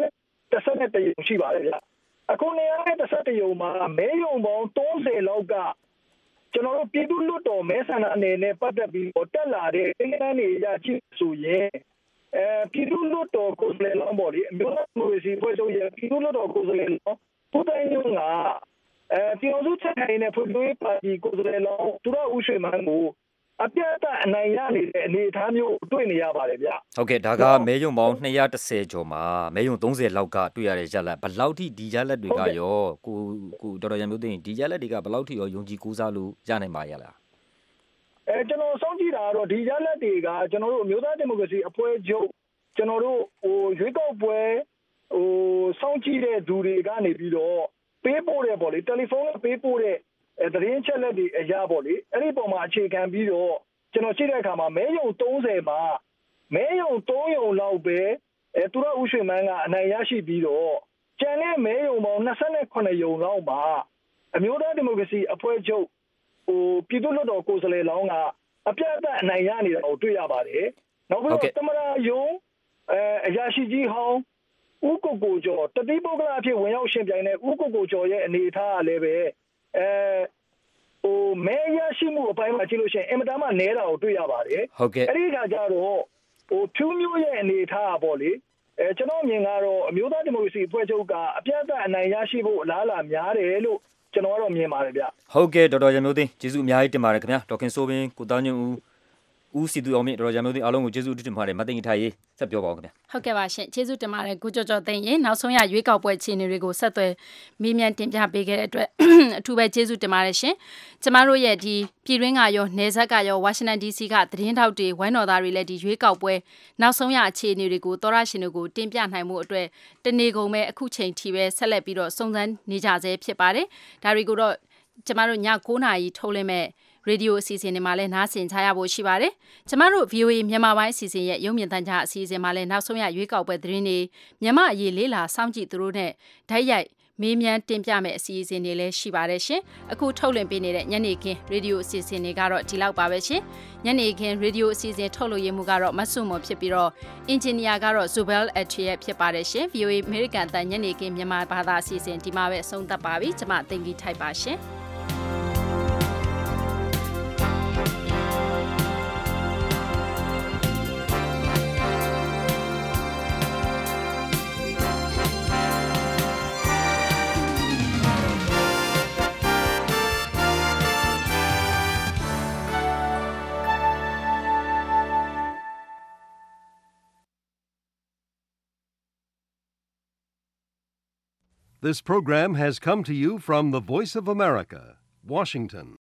111ရုံရှိပါတယ်ဗျအခု111ရုံမှာမဲရုံပေါင်း30လောက်ကကျွန်တော်တို့ပြည်သူ့လွှတ်တော်မဲဆန္ဒအနေနဲ့ပတ်သက်ပြီးတက်လာတဲ့အင်္ဂါနေရကြည့်ဆိုရင်ပြည်သူ့လွှတ်တော်ကိုယ်စားလှယ်လောင်းပေါ့လေအမျိုးသားဒီမိုကရေစီဖွဲ့ချုပ်ရဲ့ပြည်သူ့လွှတ်တော်ကိုယ်စားလှယ်လောင်းပူတိုင်းညွန့်ကပြည်တော်စုချက်ခိုင်တဲ့ဖွံ့ဖြိုးရေးပါတီကိုယ်စားလှယ်လောင်းသူတို့ဦးရွှေမန်းကိုအပြတ်အနိုင်ရနေတဲ့အနေအထားမျိုးတွေ့နေရပါတယ်ဗျဟုတ်ကဲ့ဒါကမဲယုံပေါင်း210ကျော်မှာမဲယုံ30လောက်ကတွေ့ရတဲ့ရလက်ဘယ်လောက်ထိဒီရလက်တွေကရောကိုဒေါက်တာရန်မျိုးသိန်းဒီရလက်တွေကဘယ်လောက်ထိရောယုံကြည်ကိုးစားလို့ရနိုင်ပါရဲ့လားကျွန်တော်စောင့်ကြည့်တာကတော့ဒီရလက်တွေကကျွန်တော်တို့အမျိုးသားဒီမိုကရေစီအဖွဲ့ချုပ်ကျွန်တော်တို့ရွေးကောက်ပွဲစောင့်ကြည့်တဲ့သူတွေကနေပြီးတော့ပေးပို့တဲ့ပေါ့လေတယ်လီဖုန်းနဲ့ပေးပို့တဲ့သတင်းချက်လက်တွေအရာပေါ့လေအဲ့ဒီပုံမှာအခြေခံပြီးတော့ကျွန်တော်ကြည့်တဲ့အခါမှာမဲယုံ30မှာမဲယုံ3ယုံလောက်ပဲသူတို့ဦးရွှေမန်းကအနိုင်ရရှိပြီးတော့ကျန်တဲ့မဲယုံပေါင်း28ယုံလောက်မှာအမျိုးသားဒီမိုကရေစီအဖွဲ့ချုပ်ပြည်သူ့လွှတ်တော်ကိုယ်စားလှယ်လောင်းကအပြတ်အနိုင်ရနေတာကိုတွေ့ရပါတယ်နောက်ပြီးတော့သမရယုံအရာရှိကြီးဟောင်းဦးကိုကိုကျော်တတိပုဂ္ဂလအဖြစ်ဝင်ရောက်ရှင်ပြိုင်တဲ့ဦးကိုကိုကျော်ရဲ့အနေအထားကလည်းပဲမဲရရှိမှုအပိုင်းမှာကြည့်လို့ရှိရင်အင်မတန်မှနည်းတာကိုတွေ့ရပါတယ်ဟုတ်ကဲ့အဲ့ဒီခါကျတော့ဖြူးမျိုးရဲ့အနေအထားပေါ့လေကျွန်တော်မြင်ကတော့အမျိုးသားဒီမိုကရေစီအဖွဲ့ချုပ်ကအပြတ်အနိုင်ရရှိဖို့အလားအလာများတယ်လို့ကျွန်တော်ကတော့မြင်ပါတယ်ဗျဟုတ်ကဲ့ဒေါက်တာရန်မျိုးသိန်းကျေးဇူးအများကြီးတင်ပါတယ်ခင်ဗျာဒေါက်ခင်စိုးဘင်းကိုတောင်းညွန့်ဦးဦးစီသူအောင်မြင့်တော်ကြမျိုးသိအားလုံးကိုကျေးဇူးတင်ပါတယ်မသိင်ထားရေးဆက်ပြောပါဦးခင်ဗျာဟုတ်ကဲ့ပါရှင်ကျေးဇူးတင်ပါတယ်ကိုကျော်ကျော်သိန်းရေနောက်ဆုံးရရွေးကောက်ပွဲအခြေအနေတွေကိုဆက်သွယ်မေးမြန်းတင်ပြပေးခဲ့တဲ့အတွက်အထူးပဲကျေးဇူးတင်ပါတယ်ရှင်ကျမတို့ရဲ့ဒီပြည်တွင်းကရောနယ်စပ်ကရောဝါရှင်တန် DC ကသတင်းထောက်တွေဝိုင်းတော်သားတွေလည်းဒီရွေးကောက်ပွဲနောက်ဆုံးရအခြေအနေတွေကိုသောရရှင်တို့ကိုတင်ပြနိုင်မှုအတွက်တနေကုန်ပဲအခုချိန်ထိပဲဆက်လက်ပြီးတော့စုံစမ်းနေကြဆဲဖြစ်ပါတယ်ဒါတွေကိုတော့ကျမတို့ည9:00 နာရီထုတ်လွှင့်မဲ့ရေဒီယိုအစီအစဉ်တွေမှာလည်းနားဆင်ကြရဖို့ရှိပါတယ်။ကျမတို့ VOA မြန်မာပိုင်းအစီအစဉ်ရဲ့ရုပ်မြင်သံကြားအစီအစဉ်မှာလည်းနောက်ဆုံးရရွေးကောက်ပွဲသတင်းတွေမြန်မာအရေးလေးလာစောင့်ကြည့်သူတို့နဲ့ဓာတ်ရိုက်မေးမြန်းတင်ပြမယ့်အစီအစဉ်တွေလည်းရှိပါတယ်ရှင်။အခုထုတ်လွှင့်ပေးနေတဲ့ညနေခင်းရေဒီယိုအစီအစဉ်တွေကတော့ဒီလောက်ပါပဲရှင်။ညနေခင်းရေဒီယိုအစီအစဉ်ထုတ်လွှင့်ရမှုကတော့မဆုမွန်ဖြစ်ပြီးတော့အင်ဂျင်နီယာကတော့ Zubel Atria ဖြစ်ပါတယ်ရှင်။ VOA American တန်ညနေခင်းမြန်မာဘာသာအစီအစဉ်ဒီမှာပဲအဆုံးသတ်ပါပြီ။ကျွန်မတင်ကြီးထိုက်ပါရှင်။ This program has come to you from the Voice of America, Washington.